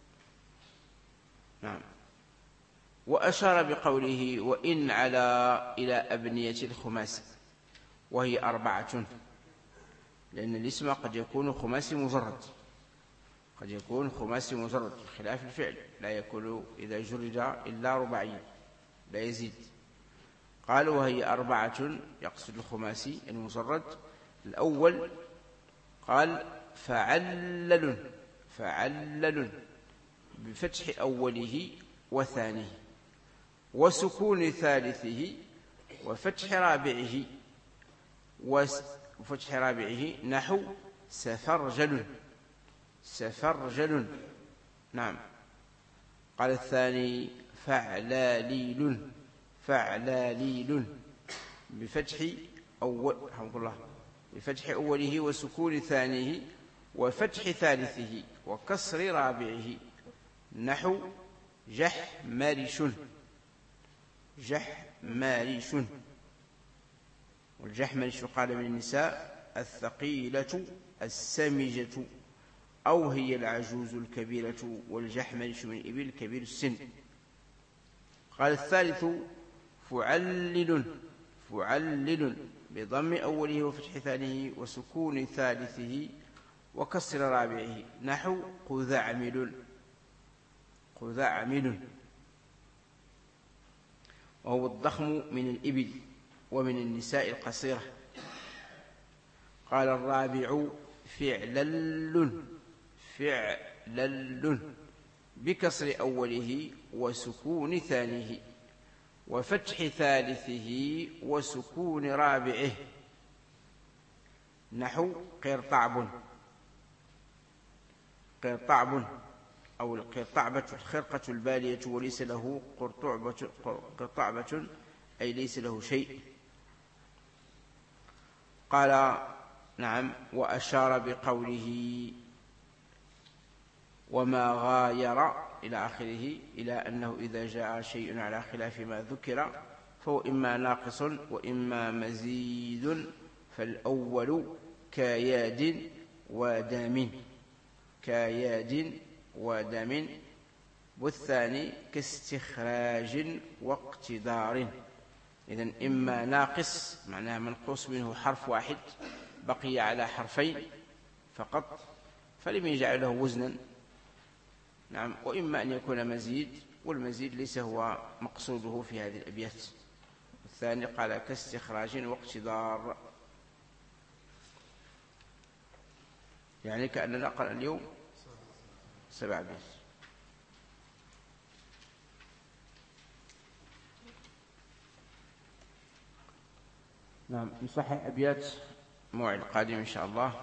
نعم. وأشار بقوله وإن على إلى أبنية الخماسي، وهي أربعة، لأن الاسم قد يكون خماسي مجرد، قد يكون خماسي مجرد خلاف الفعل، لا يكون إذا جرد إلا رباعيا لا يزيد. قال وهي أربعة يقصد الخماسي المجرد. الأول قال فعلل فعلل بفتح أوله وثانيه وسكون ثالثه وفتح رابعه وفتح رابعه نحو سفرجل سفرجل. نعم. قال الثاني فعلاليل فعلاليل بفتح أول رحمه الله بفتح أوله وسكون ثانيه وفتح ثالثه وكسر رابعه نحو جحمرش جحمرش. والجحمرش قال من النساء الثقيلة السمجة، أو هي العجوز الكبيرة، والجحمرش من الإبل كبير السن. قال الثالث فعلل فعلل بضم أوله وفتح ثانيه وسكون ثالثه وكسر رابعه نحو قذعمل قذعمل، وهو الضخم من الإبل ومن النساء القصيرة. قال الرابع فعلل فعلل بكسر أوله وسكون ثانيه وفتح ثالثه وسكون رابعه نحو قرطعب قرطعب، أو القرطعبة الخرقة البالية وليس له قرطعبة قرطعبة أي ليس له شيء. قال نعم. وأشار بقوله وما غاير إلى آخره إلى أنه إذا جاء شيء على خلاف ما ذكر فهو إما ناقص وإما مزيد، فالأول كياد ودام كياد ودم، والثاني كاستخراج واقتدار. إذن إما ناقص معناها منقوص منه حرف واحد بقي على حرفين فقط فلم يجعل له وزنا، نعم، وإما أن يكون مزيد، والمزيد ليس هو مقصوده في هذه الأبيات. الثاني قال كاستخراج واقتدار، يعني كأننا نقرأ اليوم سبع أبيات. نعم، نصحح أبيات موعد القادم إن شاء الله.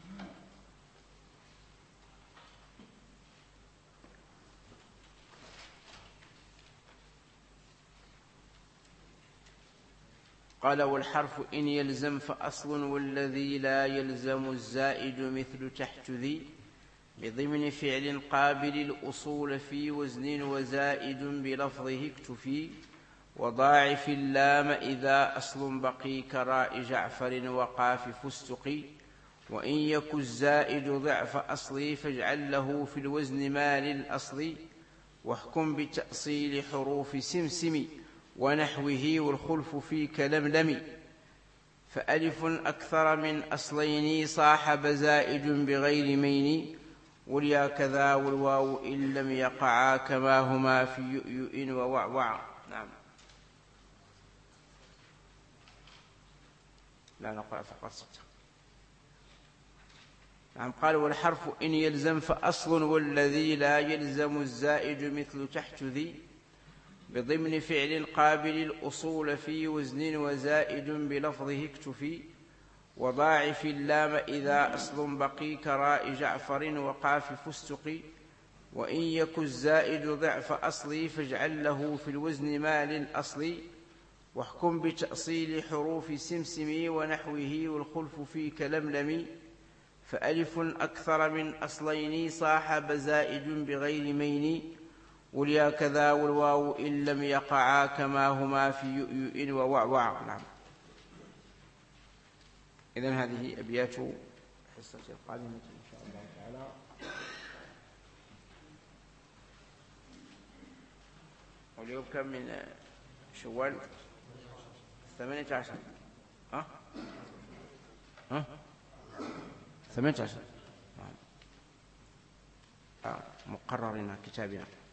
قال والحرف إن يلزم فأصل، والذي لا يلزم الزائد مثل تحت ذي، بضمن فعل قابل الأصول في وزن وزائد بلفظه اكتفي، وضاعف اللام إذا أصل بقي كراء جعفر وقاف فستقي، وإن يك الزائد ضعف أصلي فاجعل له في الوزن ما للأصل، واحكم بتأصيل حروف سمسم ونحوه والخلف في كلملم، فألف أكثر من أصلين صاحب زائد بغير مين، واليا كذا والواو إن لم يقعا كما هما في يؤيؤ ووعوع. نعم، لا نقرأ فقط ستة. نعم، قال والحرف إن يلزم فأصل، والذي لا يلزم الزائد مثل تحت ذي، بضمن فعل قابل الأصول في وزن وزائد بلفظه اكتفي، وضاعف اللام إذا أصل بقي كراء جعفر وقاف فستقي، وإن يك الزائد ضعف أصلي فاجعل له في الوزن ما للأصل، واحكم بتأصيل حروف سمسم ونحوه والخلف في كلملم، فألف أكثر من أصلين صاحب زائد بغير مين، واليا كذا والواو إن لم يقعا كما هما في يؤيؤ ووعوع. نعم، إذن هذه أبيات الحصة القادمة إن شاء الله تعالى. واليوم كم من شوال؟ ثمانية عشر. ها؟ ها؟ ثمانية عشر. مقررنا كتابنا.